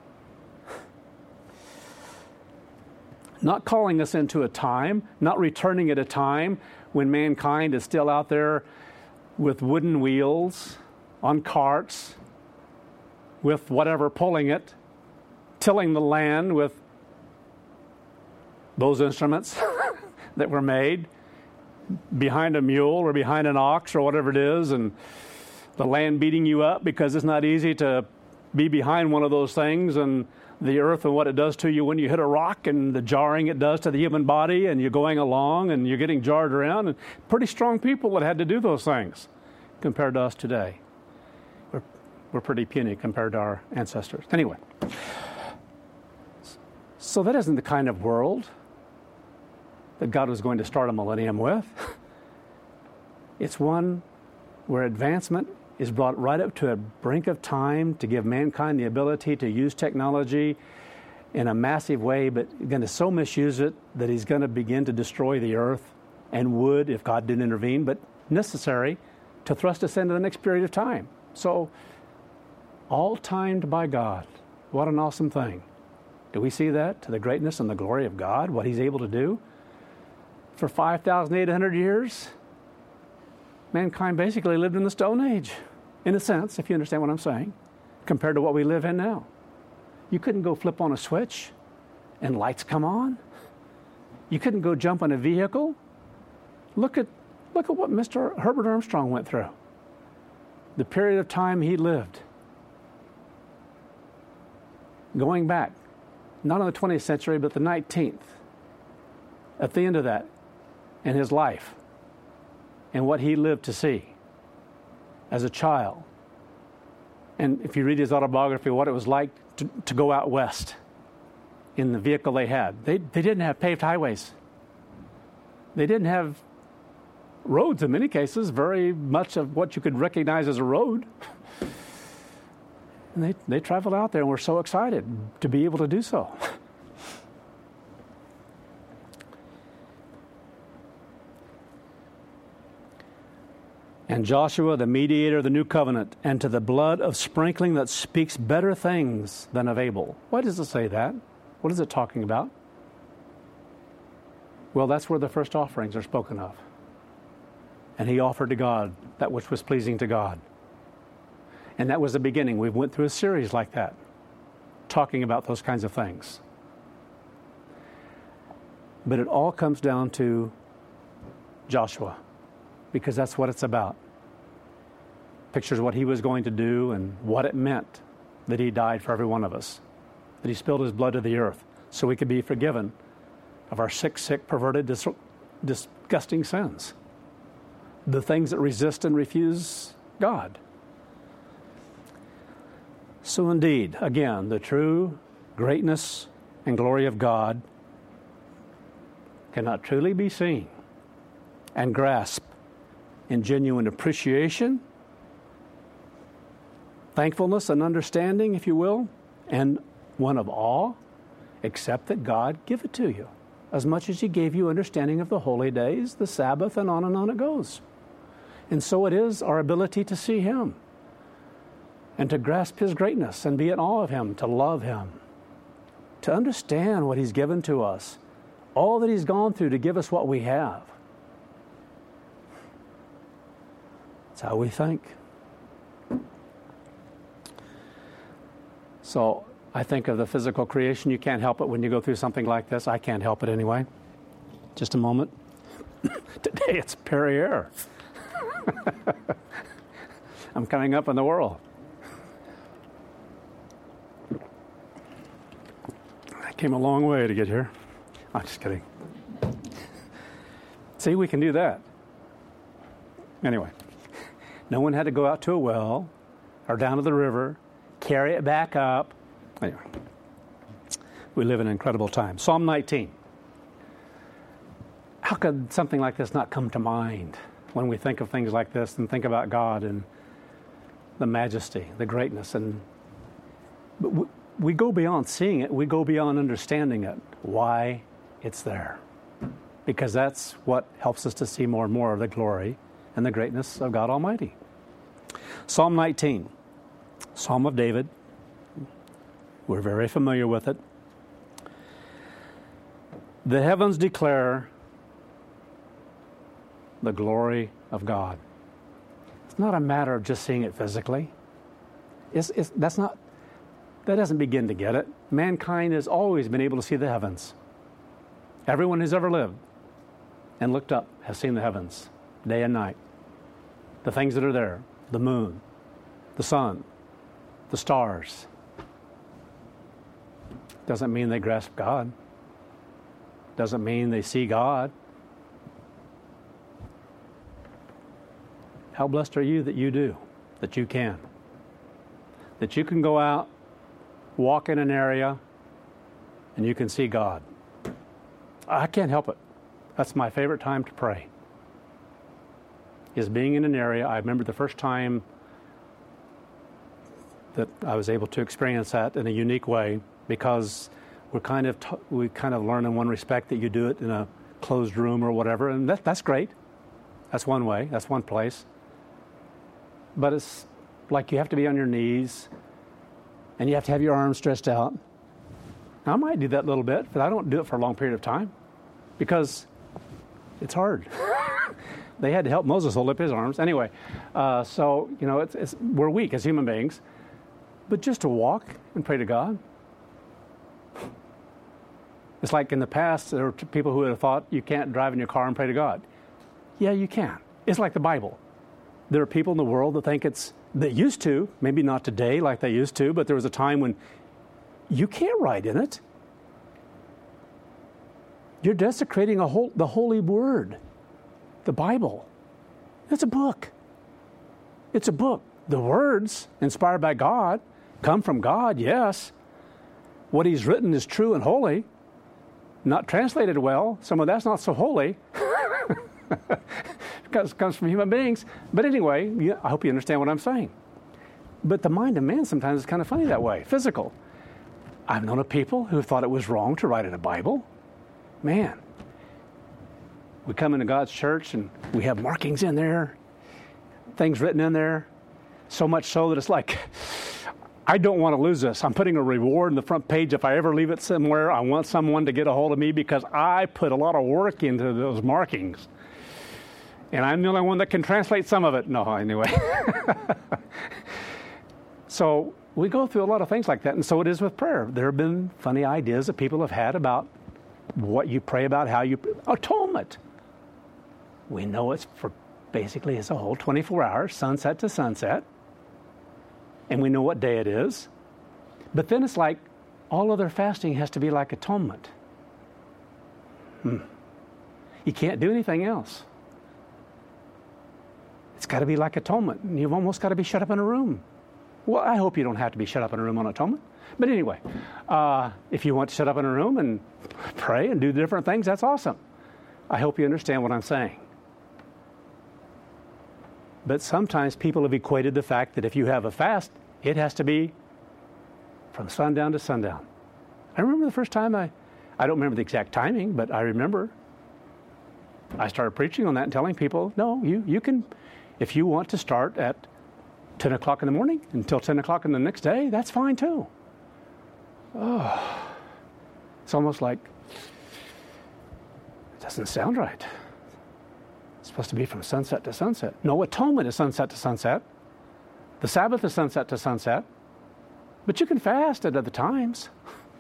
Not calling us into a time, not returning at a time when mankind is still out there with wooden wheels, on carts, with whatever pulling it, tilling the land with those instruments that were made behind a mule or behind an ox or whatever it is, and the land beating you up because it's not easy to be behind one of those things, and the earth and what it does to you when you hit a rock and the jarring it does to the human body, and you're going along and you're getting jarred around, and pretty strong people that had to do those things compared to us today. We're pretty puny compared to our ancestors. Anyway, so that isn't the kind of world that God was going to start a millennium with. It's one where advancement is brought right up to a brink of time to give mankind the ability to use technology in a massive way, but going to so misuse it that he's going to begin to destroy the earth, and would if God didn't intervene, but necessary to thrust us into the next period of time. So, all timed by God. What an awesome thing. Do we see that? To the greatness and the glory of God, what he's able to do? For 5,800 years, mankind basically lived in the Stone Age, in a sense, if you understand what I'm saying, compared to what we live in now. You couldn't go flip on a switch and lights come on. You couldn't go jump in a vehicle. Look at what Mr. Herbert Armstrong went through. The period of time he lived. Going back, not in the 20th century, but the 19th. At the end of that, in his life, and what he lived to see as a child. And if you read his autobiography, what it was like to go out west in the vehicle they had. They didn't have paved highways. They didn't have roads in many cases, very much of what you could recognize as a road. And they traveled out there and were so excited to be able to do so. And Joshua, the mediator of the new covenant, and to the blood of sprinkling that speaks better things than of Abel. Why does it say that? What is it talking about? Well, that's where the first offerings are spoken of. And he offered to God that which was pleasing to God. And that was the beginning. We went through a series like that, talking about those kinds of things. But it all comes down to Joshua, because that's what it's about. Pictures what he was going to do and what it meant that he died for every one of us, that he spilled his blood to the earth so we could be forgiven of our sick, perverted, disgusting sins, the things that resist and refuse God. So indeed, again, the true greatness and glory of God cannot truly be seen and grasped in genuine appreciation, thankfulness and understanding, if you will, and one of awe, except that God give it to you, as much as he gave you understanding of the holy days, the Sabbath, and on it goes. And so it is our ability to see him and to grasp his greatness and be in awe of him, to love him, to understand what he's given to us, all that he's gone through to give us what we have. It's how we think. So I think of the physical creation. You can't help it when you go through something like this. I can't help it anyway. Just a moment. Today it's Perrier. I'm coming up in the world. I came a long way to get here. I'm just kidding. See, we can do that. Anyway, no one had to go out to a well or down to the river, carry it back up. Anyway, we live in an incredible time. Psalm 19. How could something like this not come to mind when we think of things like this and think about God and the majesty, the greatness? But we go beyond seeing it. We go beyond understanding it. Why it's there. Because that's what helps us to see more and more of the glory and the greatness of God Almighty. Psalm 19, Psalm of David. We're very familiar with it. The heavens declare the glory of God. It's not a matter of just seeing it physically. That doesn't begin to get it. Mankind has always been able to see the heavens. Everyone who's ever lived and looked up has seen the heavens, day and night. The things that are there, the moon, the sun, the stars. Doesn't mean they grasp God. Doesn't mean they see God. How blessed are you that you do, that you can. That you can go out, walk in an area, and you can see God. I can't help it. That's my favorite time to pray, is being in an area. I remember the first time that I was able to experience that in a unique way, because we kind of learn in one respect that you do it in a closed room or whatever, and that's great. That's one way. That's one place. But it's like you have to be on your knees, and you have to have your arms stretched out. Now, I might do that a little bit, but I don't do it for a long period of time, because it's hard. They had to help Moses hold up his arms. Anyway, so, we're weak as human beings. But just to walk and pray to God. It's like in the past, there were people who would have thought you can't drive in your car and pray to God. Yeah, you can. It's like the Bible. There are people in the world that think they used to, maybe not today like they used to, but there was a time when you can't write in it. You're desecrating the Holy Word, the Bible. It's a book. It's a book. The words, inspired by God, come from God, yes. What He's written is true and holy. Not translated well. Some of that's not so holy. Because it comes from human beings. But anyway, I hope you understand what I'm saying. But the mind of man sometimes is kind of funny that way. Physical. I've known of people who thought it was wrong to write in a Bible. Man, we come into God's church and we have markings in there, things written in there, so much so that it's like, I don't want to lose this. I'm putting a reward in the front page. If I ever leave it somewhere, I want someone to get a hold of me because I put a lot of work into those markings. And I'm the only one that can translate some of it. No, anyway. So we go through a lot of things like that. And so it is with prayer. There have been funny ideas that people have had about what you pray about, how you... Atonement. We know it's a whole 24 hours, sunset to sunset. And we know what day it is. But then it's like all other fasting has to be like atonement. You can't do anything else. It's got to be like atonement. You've almost got to be shut up in a room. Well, I hope you don't have to be shut up in a room on atonement. But anyway, if you want to shut up in a room and pray and do different things, that's awesome. I hope you understand what I'm saying. But sometimes people have equated the fact that if you have a fast, it has to be from sundown to sundown. I remember the first time I don't remember the exact timing, but I remember I started preaching on that and telling people, no, you can, if you want to start at 10 o'clock in the morning until 10 o'clock in the next day, that's fine too. Oh, it's almost like, it doesn't sound right. It's supposed to be from sunset to sunset. No, atonement is sunset to sunset. The Sabbath is sunset to sunset. But you can fast at other times.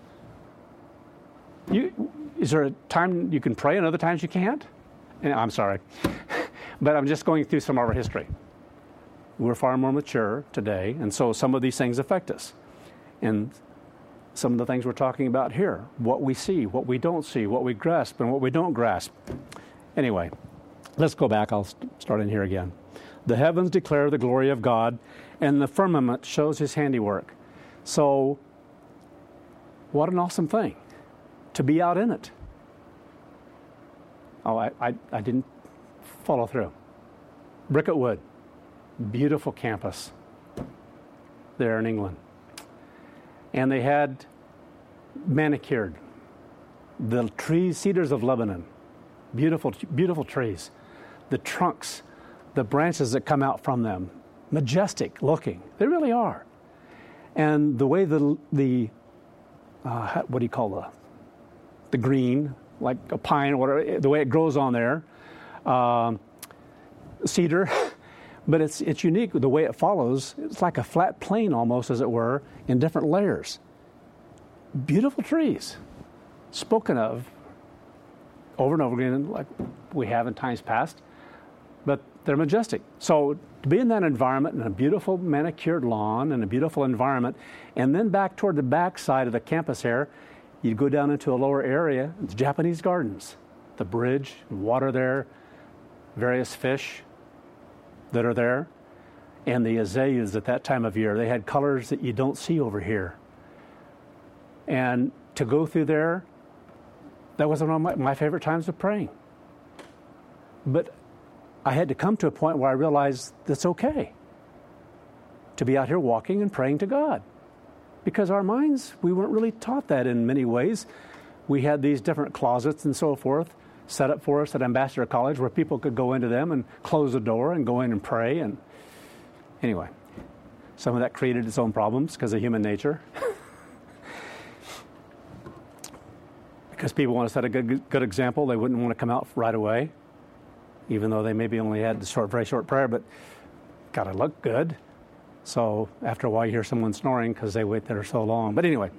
Is there a time you can pray and other times you can't? And I'm sorry. But I'm just going through some of our history. We're far more mature today, and so some of these things affect us. And some of the things we're talking about here, what we see, what we don't see, what we grasp, and what we don't grasp. Anyway, let's go back. I'll start in here again. The heavens declare the glory of God, and the firmament shows his handiwork. So, what an awesome thing to be out in it. Oh, I didn't follow through. Bricket Wood, beautiful campus there in England. And they had manicured the trees, cedars of Lebanon, beautiful, beautiful trees. The trunks, the branches that come out from them, majestic looking. They really are. And the way what do you call the green, like a pine or whatever, the way it grows on there, cedar, but it's unique the way it follows. It's like a flat plane almost, as it were, in different layers. Beautiful trees, spoken of over and over again, like we have in times past, but they're majestic. So to be in that environment, in a beautiful manicured lawn, and a beautiful environment, and then back toward the back side of the campus here, you go down into a lower area, the Japanese gardens, the bridge, water there, various fish that are there, and the azaleas at that time of year. They had colors that you don't see over here. And to go through there, that was one of my favorite times of praying. But I had to come to a point where I realized that's okay to be out here walking and praying to God. Because our minds, we weren't really taught that in many ways. We had these different closets and so forth set up for us at Ambassador College where people could go into them and close the door and go in and pray. And anyway, some of that created its own problems because of human nature. Because people want to set a good example, they wouldn't want to come out right away, even though they maybe only had the very short prayer, but got to look good. So after a while, you hear someone snoring because they wait there so long. But anyway,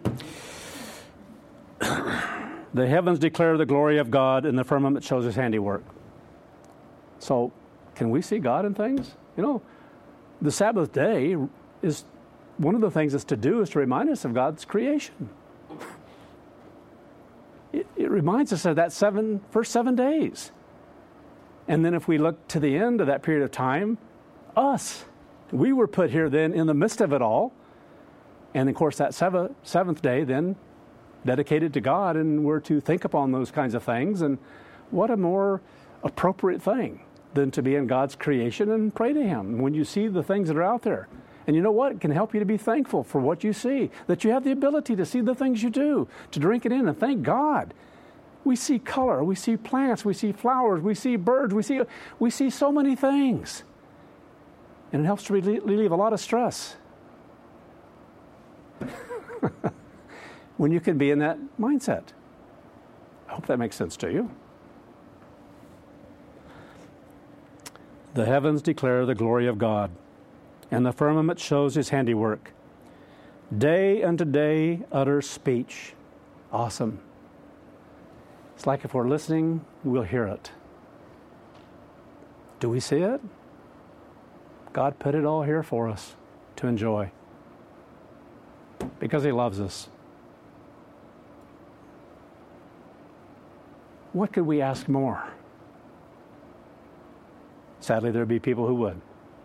the heavens declare the glory of God, and the firmament shows his handiwork. So can we see God in things? You know, the Sabbath day is one of the things that's to do is to remind us of God's creation. It reminds us of that first 7 days. And then if we look to the end of that period of time, we were put here then in the midst of it all. And of course that seventh day then dedicated to God, and we're to think upon those kinds of things. And what a more appropriate thing than to be in God's creation and pray to him when you see the things that are out there. And you know what? It can help you to be thankful for what you see, that you have the ability to see the things you do, to drink it in and thank God. We see color, we see plants, we see flowers, we see birds, we see so many things. And it helps to relieve a lot of stress. When you can be in that mindset. I hope that makes sense to you. The heavens declare the glory of God, and the firmament shows his handiwork. Day unto day utters speech. Awesome. It's like if we're listening, we'll hear it. Do we see it? God put it all here for us to enjoy because he loves us. What could we ask more? Sadly, there'd be people who would.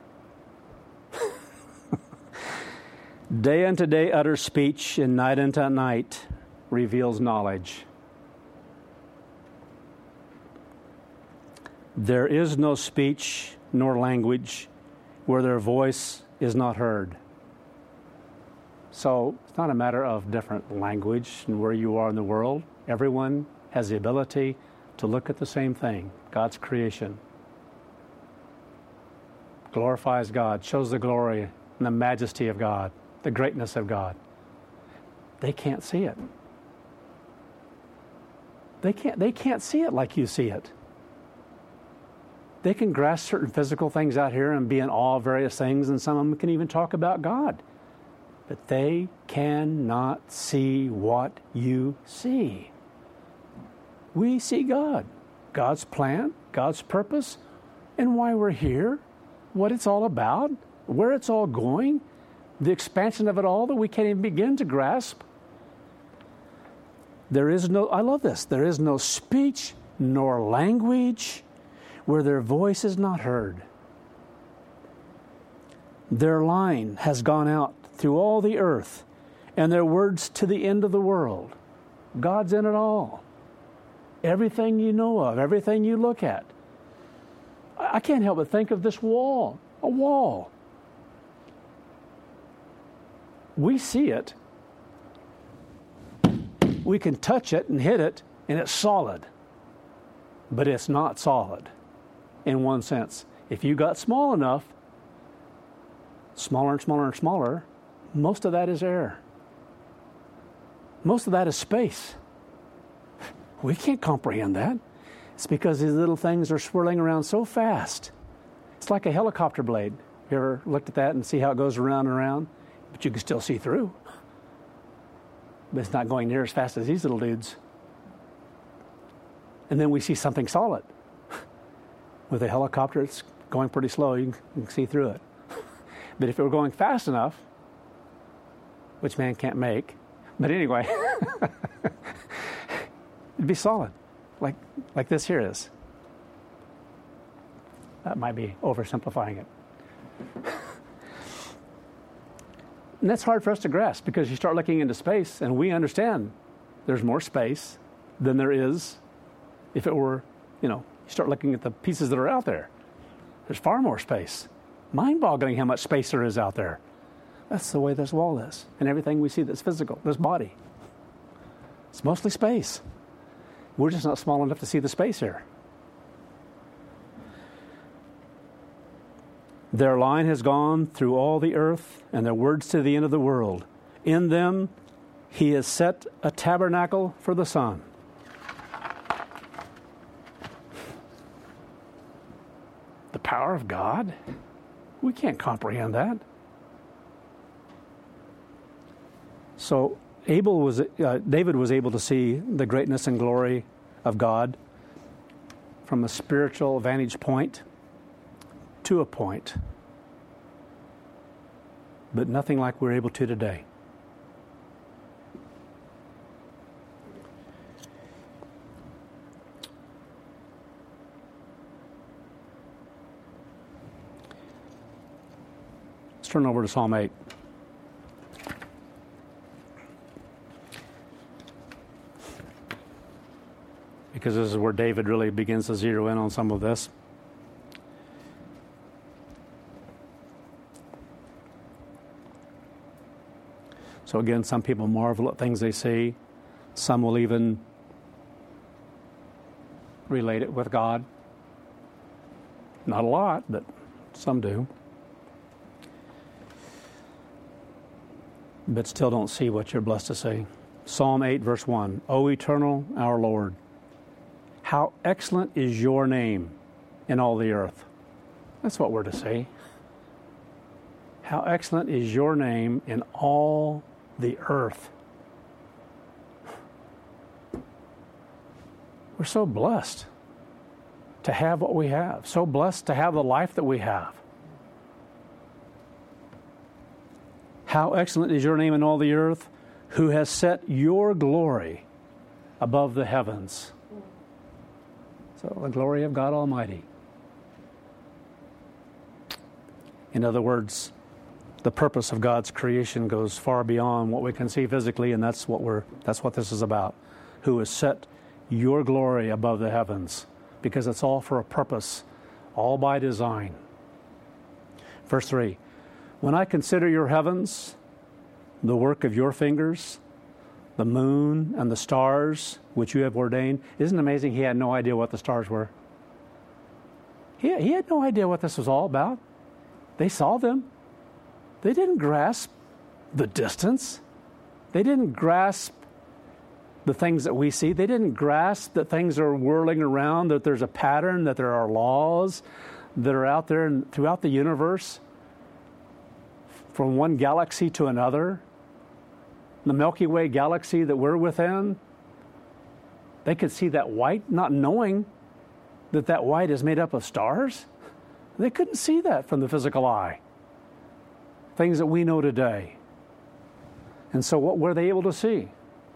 Day unto day utters speech, and night unto night reveals knowledge. There is no speech nor language where their voice is not heard. So it's not a matter of different language and where you are in the world. Everyone has the ability to look at the same thing, God's creation. Glorifies God, shows the glory and the majesty of God, the greatness of God. They can't see it. They can't see it like you see it. They can grasp certain physical things out here and be in awe of various things, and some of them can even talk about God. But they cannot see what you see. We see God, God's plan, God's purpose, and why we're here, what it's all about, where it's all going, the expansion of it all that we can't even begin to grasp. There is no, I love this, there is no speech nor language where their voice is not heard. Their line has gone out through all the earth, and their words to the end of the world. God's in it all. Everything you know of, everything you look at. I can't help but think of this wall, a wall. We see it. We can touch it and hit it, and it's solid. But it's not solid in one sense. If you got small enough, smaller and smaller and smaller, most of that is air. Most of that is space. We can't comprehend that. It's because these little things are swirling around so fast. It's like a helicopter blade. You ever looked at that and see how it goes around and around? But you can still see through. But it's not going near as fast as these little dudes. And then we see something solid. With a helicopter, it's going pretty slow. You can see through it. But if it were going fast enough, which man can't make, but anyway, it'd be solid, like this here is. That might be oversimplifying it. And that's hard for us to grasp because you start looking into space and we understand there's more space than there is if it were, you start looking at the pieces that are out there. There's far more space. Mind-boggling how much space there is out there. That's the way this wall is. And everything we see that's physical, this body. It's mostly space. We're just not small enough to see the space here. Their line has gone through all the earth, and their words to the end of the world. In them, he has set a tabernacle for the sun. The power of God? We can't comprehend that. So David was able to see the greatness and glory of God from a spiritual vantage point to a point, but nothing like we're able to today. Let's turn over to Psalm 8. Because this is where David really begins to zero in on some of this. So again, some people marvel at things they see. Some will even relate it with God. Not a lot, but some do. But still don't see what you're blessed to see. Psalm 8, verse 1. O eternal, our Lord, how excellent is your name in all the earth. That's what we're to say. How excellent is your name in all the earth. We're so blessed to have what we have. So blessed to have the life that we have. How excellent is your name in all the earth, who has set your glory above the heavens. So the glory of God Almighty. In other words, the purpose of God's creation goes far beyond what we can see physically, and that's what this is about. Who has set your glory above the heavens, because it's all for a purpose, all by design. Verse 3. When I consider your heavens, the work of your fingers, the moon and the stars which you have ordained. Isn't it amazing he had no idea what the stars were? He had no idea what this was all about. They saw them. They didn't grasp the distance. They didn't grasp the things that we see. They didn't grasp that things are whirling around, that there's a pattern, that there are laws that are out there and throughout the universe, from one galaxy to another. The Milky Way galaxy that we're within, they could see that white, not knowing that that white is made up of stars. They couldn't see that from the physical eye. Things that we know today. And so what were they able to see?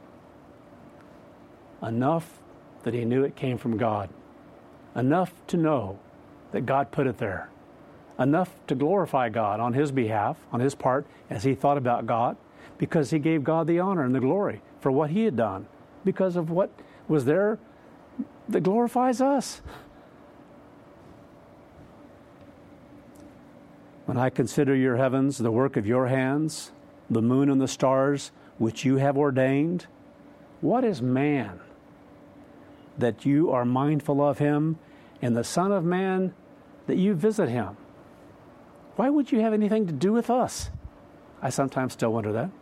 Enough that he knew it came from God. Enough to know that God put it there. Enough to glorify God on his behalf, on his part, as he thought about God, because he gave God the honor and the glory for what he had done, because of what was there that glorifies us. When I consider your heavens, the work of your hands, the moon and the stars which you have ordained, what is man that you are mindful of him, and the Son of Man that you visit him? Why would you have anything to do with us? I sometimes still wonder that.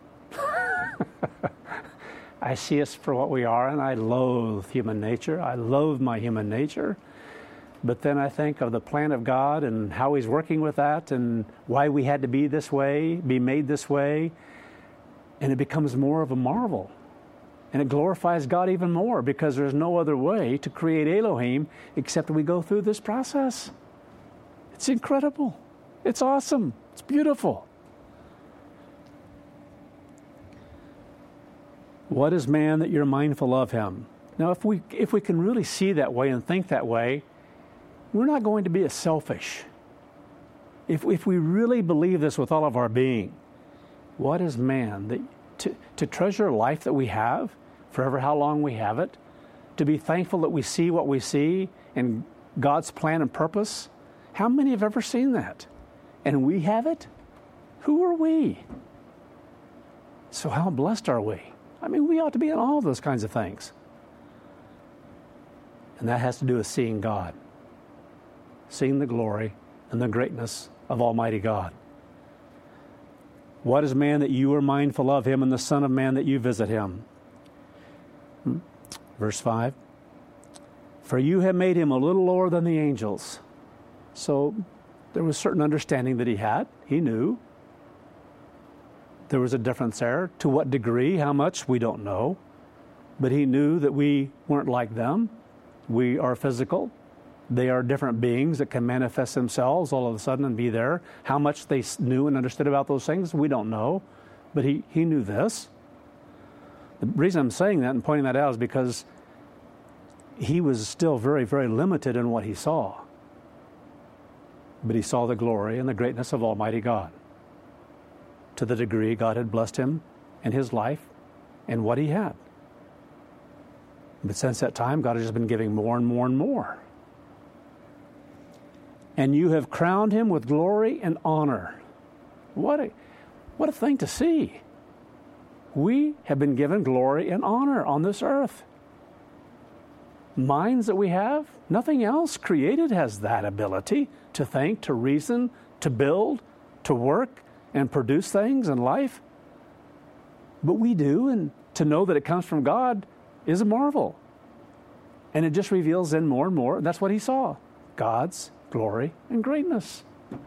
I see us for what we are, and I loathe human nature. I loathe my human nature. But then I think of the plan of God and how he's working with that and why we had to be this way, be made this way. And it becomes more of a marvel. And it glorifies God even more, because there's no other way to create Elohim except we go through this process. It's incredible. It's awesome. It's beautiful. What is man that you're mindful of him? Now, if we can really see that way and think that way, we're not going to be as selfish. If we really believe this with all of our being, what is man that to treasure life that we have, forever how long we have it, to be thankful that we see what we see and God's plan and purpose? How many have ever seen that? And we have it? Who are we? So how blessed are we? I mean, we ought to be in all of those kinds of things. And that has to do with seeing God, seeing the glory and the greatness of Almighty God. What is man that you are mindful of him, and the Son of Man that you visit him? Verse 5. For you have made him a little lower than the angels. So there was certain understanding that he had. He knew. There was a difference there. To what degree, how much, we don't know. But he knew that we weren't like them. We are physical. They are different beings that can manifest themselves all of a sudden and be there. How much they knew and understood about those things, we don't know. But he knew this. The reason I'm saying that and pointing that out is because he was still very, very limited in what he saw. But he saw the glory and the greatness of Almighty God, to the degree God had blessed him in his life and what he had. But since that time, God has just been giving more and more and more. And you have crowned him with glory and honor. What a thing to see. We have been given glory and honor on this earth. Minds that we have, nothing else created has that ability to think, to reason, to build, to work, and produce things in life. But we do, and to know that it comes from God is a marvel. And it just reveals then more and more. That's what he saw. God's glory and greatness.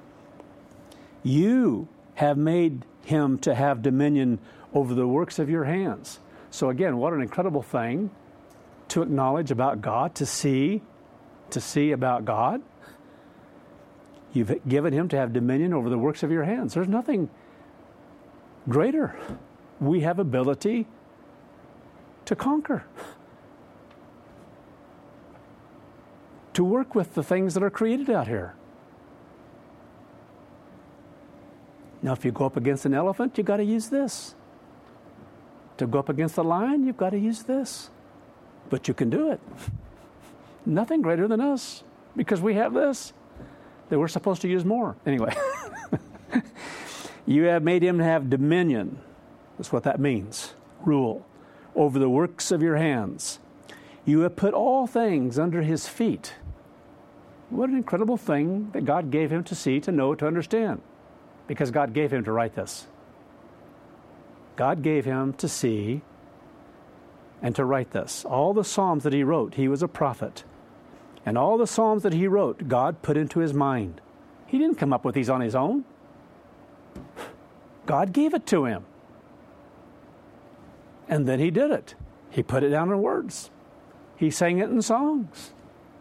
You have made him to have dominion over the works of your hands. So again, what an incredible thing to acknowledge about God, to see about God. You've given him to have dominion over the works of your hands. There's nothing greater. We have ability to conquer, to work with the things that are created out here. Now, if you go up against an elephant, you've got to use this. To go up against a lion, you've got to use this. But you can do it. Nothing greater than us, because we have this that we're supposed to use more. Anyway, you have made him have dominion. That's what that means. Rule over the works of your hands. You have put all things under his feet. What an incredible thing that God gave him to see, to know, to understand. Because God gave him to write this. God gave him to see and to write this. All the Psalms that he wrote, he was a prophet. And all the Psalms that he wrote, God put into his mind. He didn't come up with these on his own. God gave it to him. And then he did it. He put it down in words. He sang it in songs.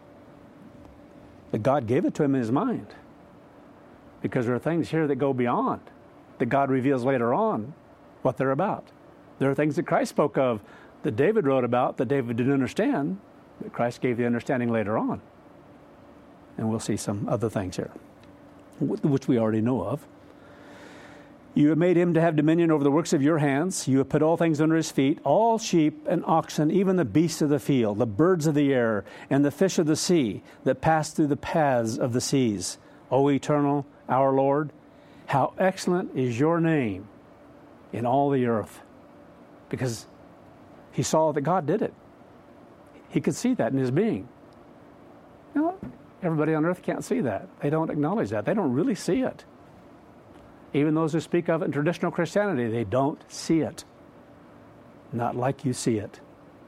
But God gave it to him in his mind. Because there are things here that go beyond, that God reveals later on what they're about. There are things that Christ spoke of, that David wrote about, that David didn't understand, but Christ gave the understanding later on. And we'll see some other things here, which we already know of. You have made him to have dominion over the works of your hands. You have put all things under his feet, all sheep and oxen, even the beasts of the field, the birds of the air, and the fish of the sea that pass through the paths of the seas. O eternal, our Lord, how excellent is your name in all the earth. Because he saw that God did it. He could see that in his being. You know, everybody on earth can't see that. They don't acknowledge that. They don't really see it. Even those who speak of it in traditional Christianity, they don't see it. Not like you see it.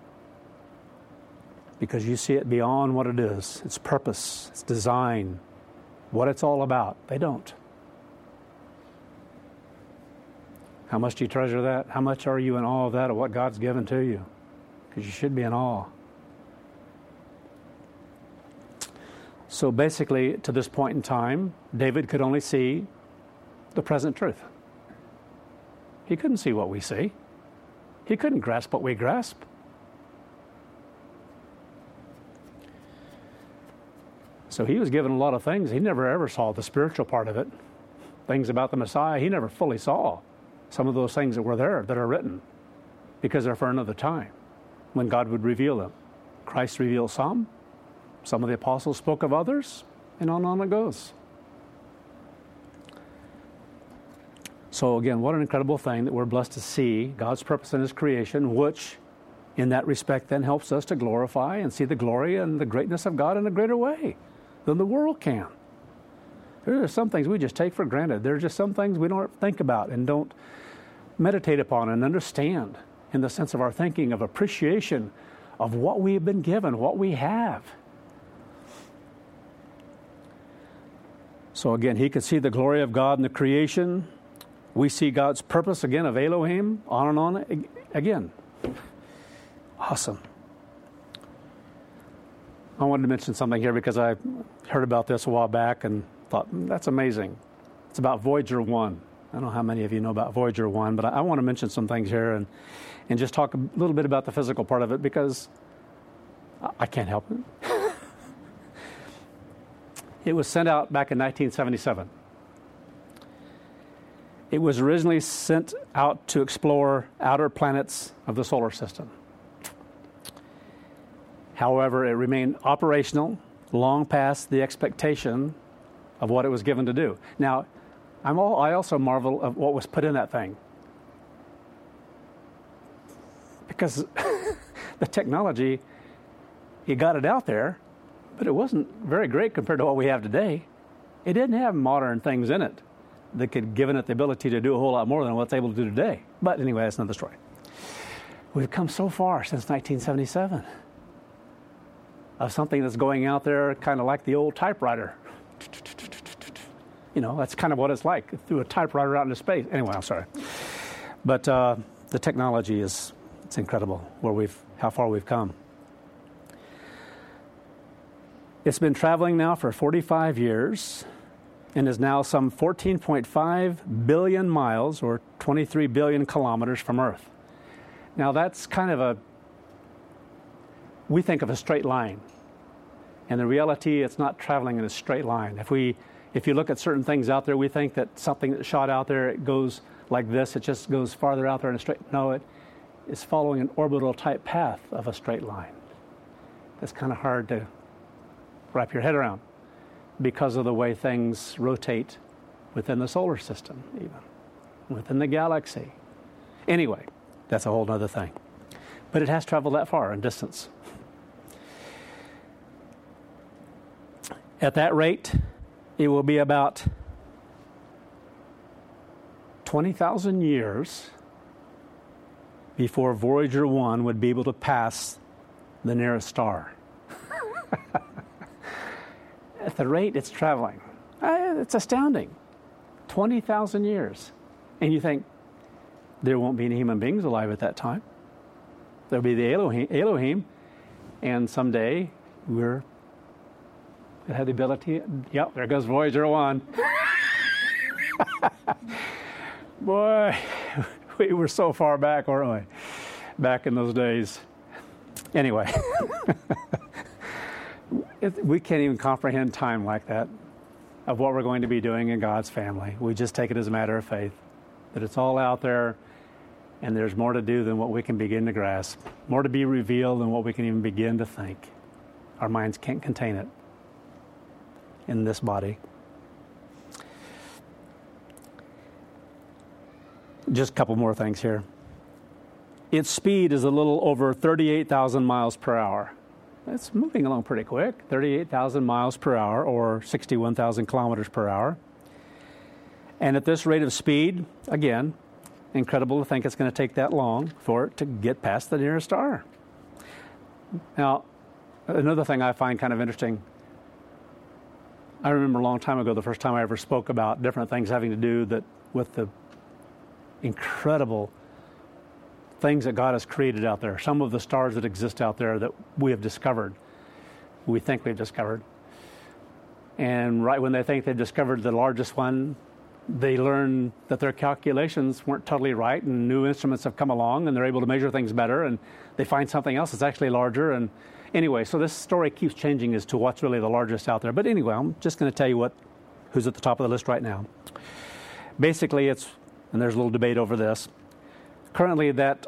Because you see it beyond what it is. Its purpose, its design, what it's all about. They don't. How much do you treasure that? How much are you in awe of that, of what God's given to you? Because you should be in awe. So basically, to this point in time, David could only see the present truth. He couldn't see what we see. He couldn't grasp what we grasp. So he was given a lot of things. He never ever saw the spiritual part of it. Things about the Messiah, he never fully saw. Some of those things that were there, that are written, because they're for another time, when God would reveal them. Christ revealed some of the apostles spoke of others, and on it goes. So again, what an incredible thing that we're blessed to see God's purpose in his creation, which in that respect then helps us to glorify and see the glory and the greatness of God in a greater way than the world can. There are some things we just take for granted. There are just some things we don't think about and don't meditate upon and understand in the sense of our thinking, of appreciation of what we have been given, what we have. So again, he could see the glory of God in the creation. We see God's purpose again of Elohim, on and on again. Awesome. I wanted to mention something here because I heard about this a while back and thought, that's amazing. It's about Voyager 1. I don't know how many of you know about Voyager 1, but I want to mention some things here and just talk a little bit about the physical part of it because I can't help it. It was sent out back in 1977. It was originally sent out to explore outer planets of the solar system. However, it remained operational long past the expectation of what it was given to do. Now, I also marvel at what was put in that thing. Because the technology, you got it out there, but it wasn't very great compared to what we have today. It didn't have modern things in it that could give it the ability to do a whole lot more than what it's able to do today. But anyway, that's another story. We've come so far since 1977 of something that's going out there kind of like the old typewriter. You know, that's kind of what it's like, through a typewriter out into space. Anyway, I'm sorry. But the technology it's incredible how far we've come. It's been traveling now for 45 years and is now some 14.5 billion miles or 23 billion kilometers from Earth. Now that's kind of we think of a straight line. And in reality, it's not traveling in a straight line. If you look at certain things out there, we think that something that's shot out there, it goes like this, it just goes farther out there in a straight. No, it is following an orbital type path of a straight line. That's kind of hard to wrap your head around because of the way things rotate within the solar system, even within the galaxy. Anyway, that's a whole other thing. But it has traveled that far in distance. At that rate, it will be about 20,000 years before Voyager 1 would be able to pass the nearest star. At the rate it's traveling, it's astounding. 20,000 years. And you think, there won't be any human beings alive at that time. There'll be the Elohim, and someday we'll have the ability. Yep, there goes Voyager 1. Boy, we were so far back, weren't we? Back in those days. Anyway, we can't even comprehend time like that, of what we're going to be doing in God's family. We just take it as a matter of faith, that it's all out there, and there's more to do than what we can begin to grasp, more to be revealed than what we can even begin to think. Our minds can't contain it in this body. Just a couple more things here. Its speed is a little over 38,000 miles per hour. It's moving along pretty quick, 38,000 miles per hour, or 61,000 kilometers per hour. And at this rate of speed, again, incredible to think it's going to take that long for it to get past the nearest star. Now, another thing I find kind of interesting, I remember a long time ago, the first time I ever spoke about different things having to do with the incredible things that God has created out there. Some of the stars that exist out there that we have discovered, we think we've discovered. And right when they think they've discovered the largest one, they learn that their calculations weren't totally right, and new instruments have come along, and they're able to measure things better, and they find something else that's actually larger. And anyway, so this story keeps changing as to what's really the largest out there. But anyway, I'm just going to tell you who's at the top of the list right now. Basically, and there's a little debate over this. Currently, that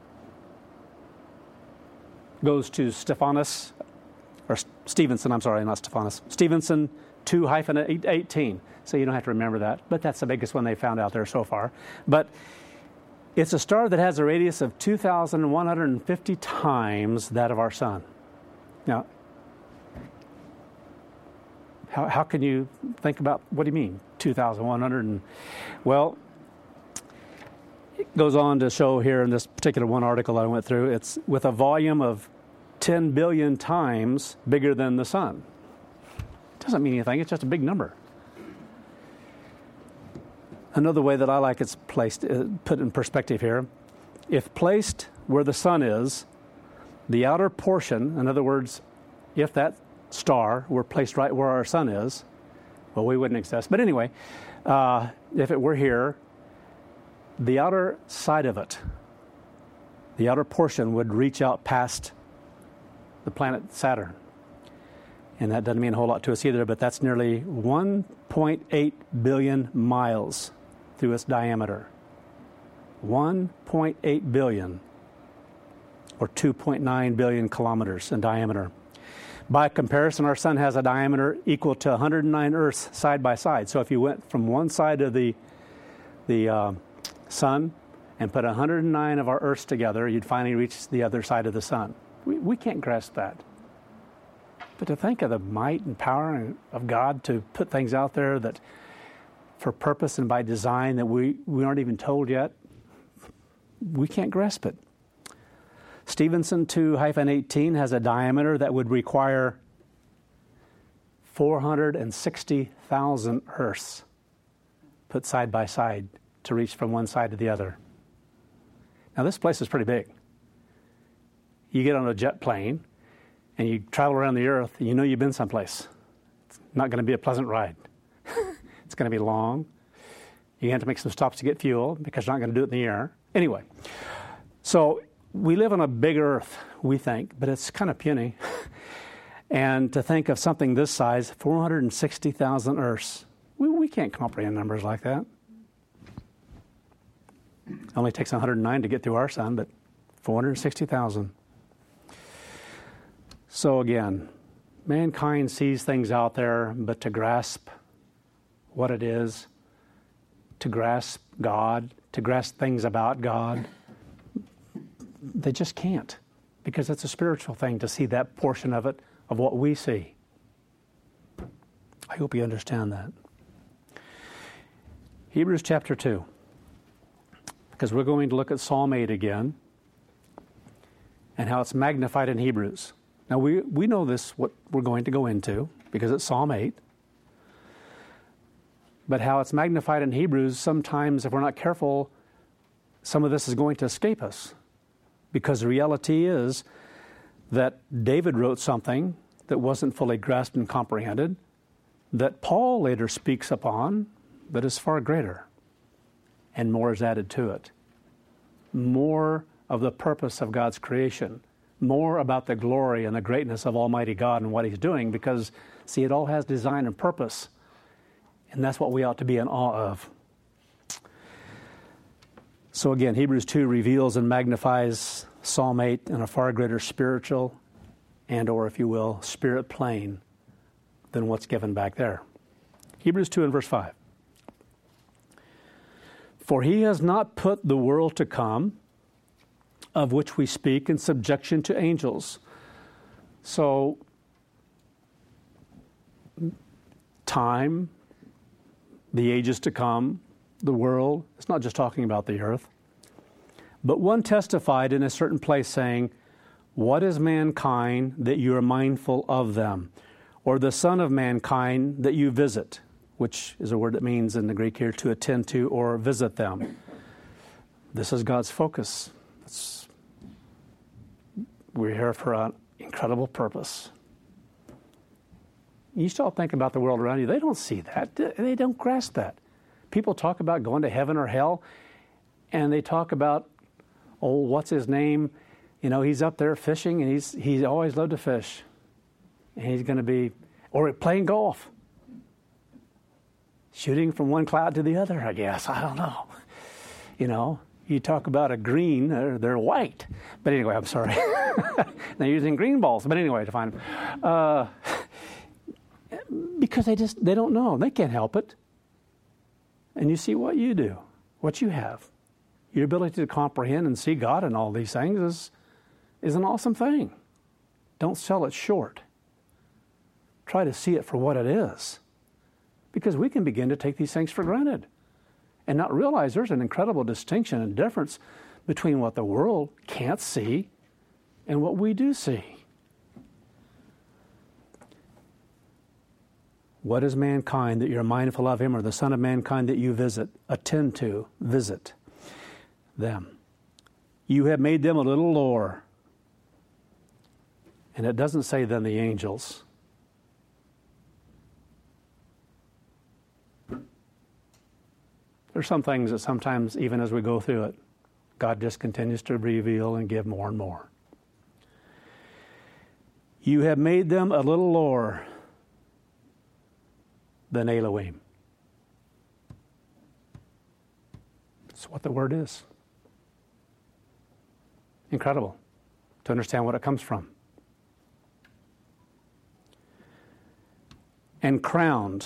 goes to Stephanus, or Stephenson, I'm sorry, not Stephanus. Stephenson 2-18. So you don't have to remember that, but that's the biggest one they found out there so far. But it's a star that has a radius of 2,150 times that of our sun. Now, how can you think about, what do you mean, 2,100? Well, it goes on to show here in this particular one article I went through, it's with a volume of 10 billion times bigger than the sun. It doesn't mean anything, it's just a big number. Another way that I like it's placed, put in perspective here, if placed where the sun is, the outer portion, in other words, if that star were placed right where our sun is, well, we wouldn't exist. But anyway, if it were here, the outer side of it, the outer portion would reach out past the planet Saturn. And that doesn't mean a whole lot to us either, but that's nearly 1.8 billion miles through its diameter. 1.8 billion, or 2.9 billion kilometers in diameter. By comparison, our sun has a diameter equal to 109 Earths side by side. So if you went from one side of the sun and put 109 of our Earths together, you'd finally reach the other side of the sun. We can't grasp that. But to think of the might and power of God to put things out there that for purpose and by design that we aren't even told yet, we can't grasp it. Stephenson 2-18 has a diameter that would require 460,000 Earths put side by side to reach from one side to the other. Now this place is pretty big. You get on a jet plane and you travel around the Earth, and you know you've been someplace. It's not going to be a pleasant ride. It's going to be long. You have to make some stops to get fuel because you're not going to do it in the air. Anyway, so we live on a big Earth, we think, but it's kind of puny. And to think of something this size, 460,000 Earths, we can't comprehend numbers like that. It only takes 109 to get through our sun, but 460,000. So again, mankind sees things out there, but to grasp what it is, to grasp God, to grasp things about God, they just can't, because it's a spiritual thing to see that portion of it, of what we see. I hope you understand that. Hebrews chapter 2, because we're going to look at Psalm 8 again, and how it's magnified in Hebrews. Now, we know this, what we're going to go into, because it's Psalm 8. But how it's magnified in Hebrews, sometimes if we're not careful, some of this is going to escape us. Because the reality is that David wrote something that wasn't fully grasped and comprehended, that Paul later speaks upon, that is far greater. And more is added to it. More of the purpose of God's creation. More about the glory and the greatness of Almighty God and what He's doing, because, see, it all has design and purpose. And that's what we ought to be in awe of. So again, Hebrews 2 reveals and magnifies Psalm 8 in a far greater spiritual and, or if you will, spirit plane than what's given back there. Hebrews 2 and verse 5. For He has not put the world to come, of which we speak, in subjection to angels. So, time, the ages to come, the world, it's not just talking about the earth. But one testified in a certain place, saying, what is mankind that you are mindful of them? Or the son of mankind that you visit? Which is a word that means in the Greek here to attend to or visit them. This is God's focus. We're here for an incredible purpose. You still think about the world around you. They don't see that. They don't grasp that. People talk about going to heaven or hell, and they talk about, oh, what's his name? You know, he's up there fishing, and he's always loved to fish. And he's going to be, or playing golf. Shooting from one cloud to the other, I guess. I don't know. You know, you talk about a green, they're white. But anyway, I'm sorry. They're using green balls. But anyway, to find them. Because they don't know. They can't help it. And you see what you do, what you have. Your ability to comprehend and see God in all these things is an awesome thing. Don't sell it short. Try to see it for what it is. Because we can begin to take these things for granted and not realize there's an incredible distinction and difference between what the world can't see and what we do see. What is mankind that you're mindful of him, or the son of mankind that you attend to, visit them? You have made them a little lower. And it doesn't say than the angels. There's some things that sometimes, even as we go through it, God just continues to reveal and give more and more. You have made them a little lower than Elohim. That's what the word is. Incredible to understand what it comes from. And crowned.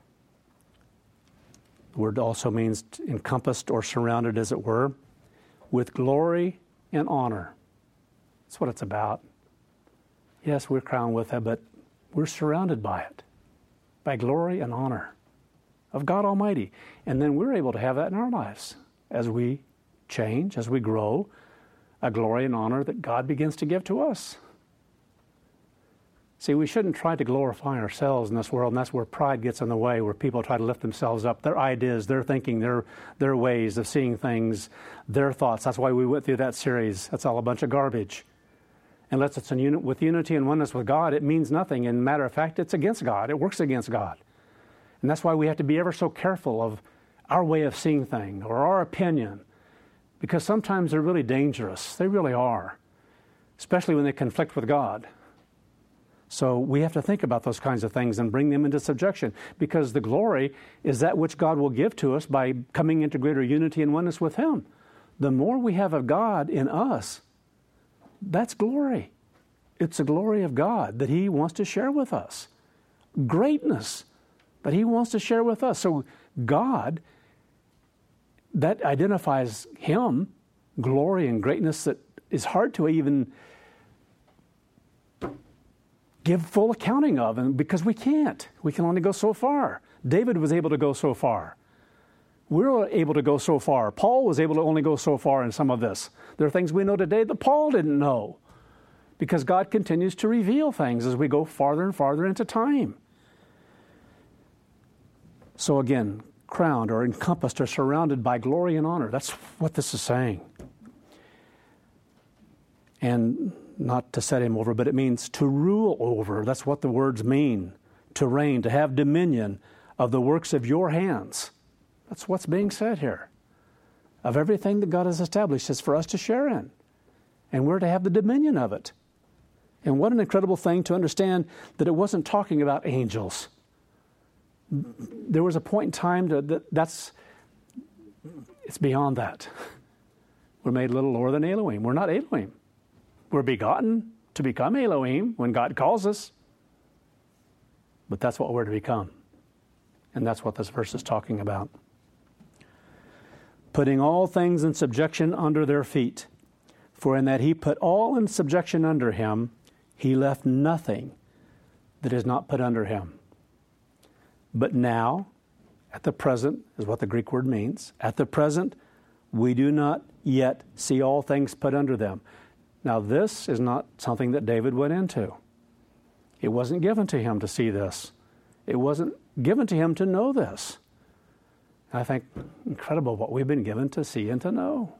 The word also means encompassed or surrounded, as it were, with glory and honor. That's what it's about. Yes, we're crowned with it, but we're surrounded by it, by glory and honor of God Almighty. And then we're able to have that in our lives as we change, as we grow, a glory and honor that God begins to give to us. See, we shouldn't try to glorify ourselves in this world, and that's where pride gets in the way, where people try to lift themselves up, their ideas, their thinking, their ways of seeing things, their thoughts. That's why we went through that series. That's all a bunch of garbage. Unless it's with unity and oneness with God, it means nothing. And matter of fact, it's against God. It works against God. And that's why we have to be ever so careful of our way of seeing things or our opinion, because sometimes they're really dangerous. They really are, especially when they conflict with God. So we have to think about those kinds of things and bring them into subjection, because the glory is that which God will give to us by coming into greater unity and oneness with Him. The more we have of God in us, that's glory. It's the glory of God that He wants to share with us. Greatness that He wants to share with us. So God, that identifies Him, glory and greatness that is hard to even give full accounting of, and because we can't. We can only go so far. David was able to go so far. We're able to go so far. Paul was able to only go so far in some of this. There are things we know today that Paul didn't know. because God continues to reveal things as we go farther and farther into time. So again, crowned or encompassed or surrounded by glory and honor. That's what this is saying. And not to set him over, but it means to rule over. That's what the words mean. To reign, to have dominion of the works of your hands. That's what's being said here. Of everything that God has established is for us to share in. And we're to have the dominion of it. And what an incredible thing to understand that it wasn't talking about angels. There was a point in time it's beyond that. We're made a little lower than Elohim. We're not Elohim. We're begotten to become Elohim when God calls us. But that's what we're to become. And that's what this verse is talking about. Putting all things in subjection under their feet. For in that he put all in subjection under him, he left nothing that is not put under him. But now, at the present, is what the Greek word means. At the present, we do not yet see all things put under them. Now, this is not something that David went into. It wasn't given to him to see this. It wasn't given to him to know this. I think incredible what we've been given to see and to know.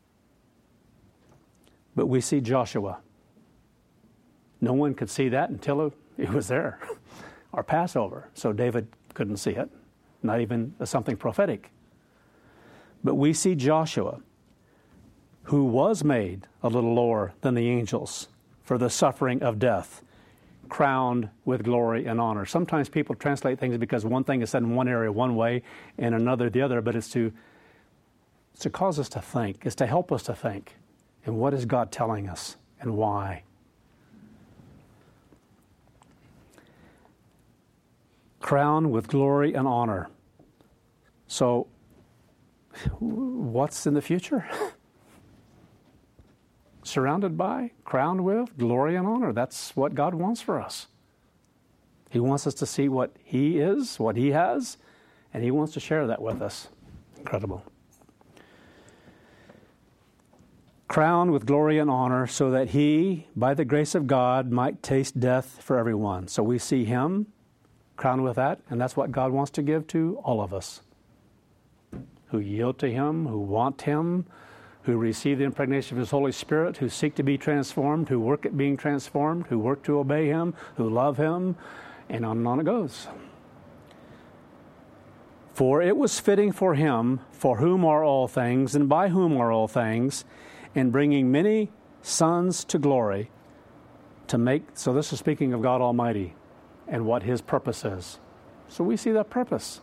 But we see Joshua. No one could see that until it was there, our Passover. So David couldn't see it, not even as something prophetic. But we see Joshua, who was made a little lower than the angels for the suffering of death, crowned with glory and honor. Sometimes people translate things because one thing is said in one area one way and another the other, but it's to cause us to think. It's to help us to think. And what is God telling us and why? Crowned with glory and honor. So, what's in the future? Surrounded by, crowned with, glory and honor. That's what God wants for us. He wants us to see what He is, what He has, and He wants to share that with us. Incredible. Crowned with glory and honor so that He, by the grace of God, might taste death for everyone. So we see Him crowned with that, and that's what God wants to give to all of us who yield to Him, who want Him, who receive the impregnation of His Holy Spirit, who seek to be transformed, who work at being transformed, who work to obey Him, who love Him, and on it goes. For it was fitting for Him, for whom are all things, and by whom are all things, in bringing many sons to glory, to make, so this is speaking of God Almighty, and what His purpose is. So we see that purpose.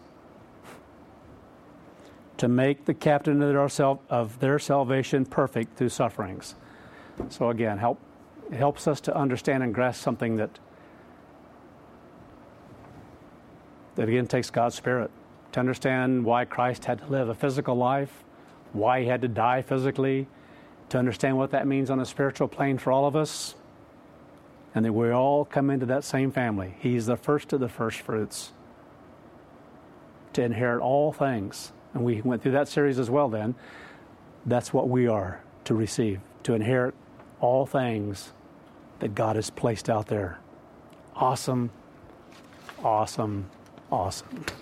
To make the captain of their salvation perfect through sufferings. So again, it helps us to understand and grasp something that again takes God's Spirit. To understand why Christ had to live a physical life, why He had to die physically, to understand what that means on a spiritual plane for all of us, and that we all come into that same family. He's the first of the first fruits to inherit all things. And we went through that series as well then. That's what we are to receive, to inherit all things that God has placed out there. Awesome, awesome, awesome.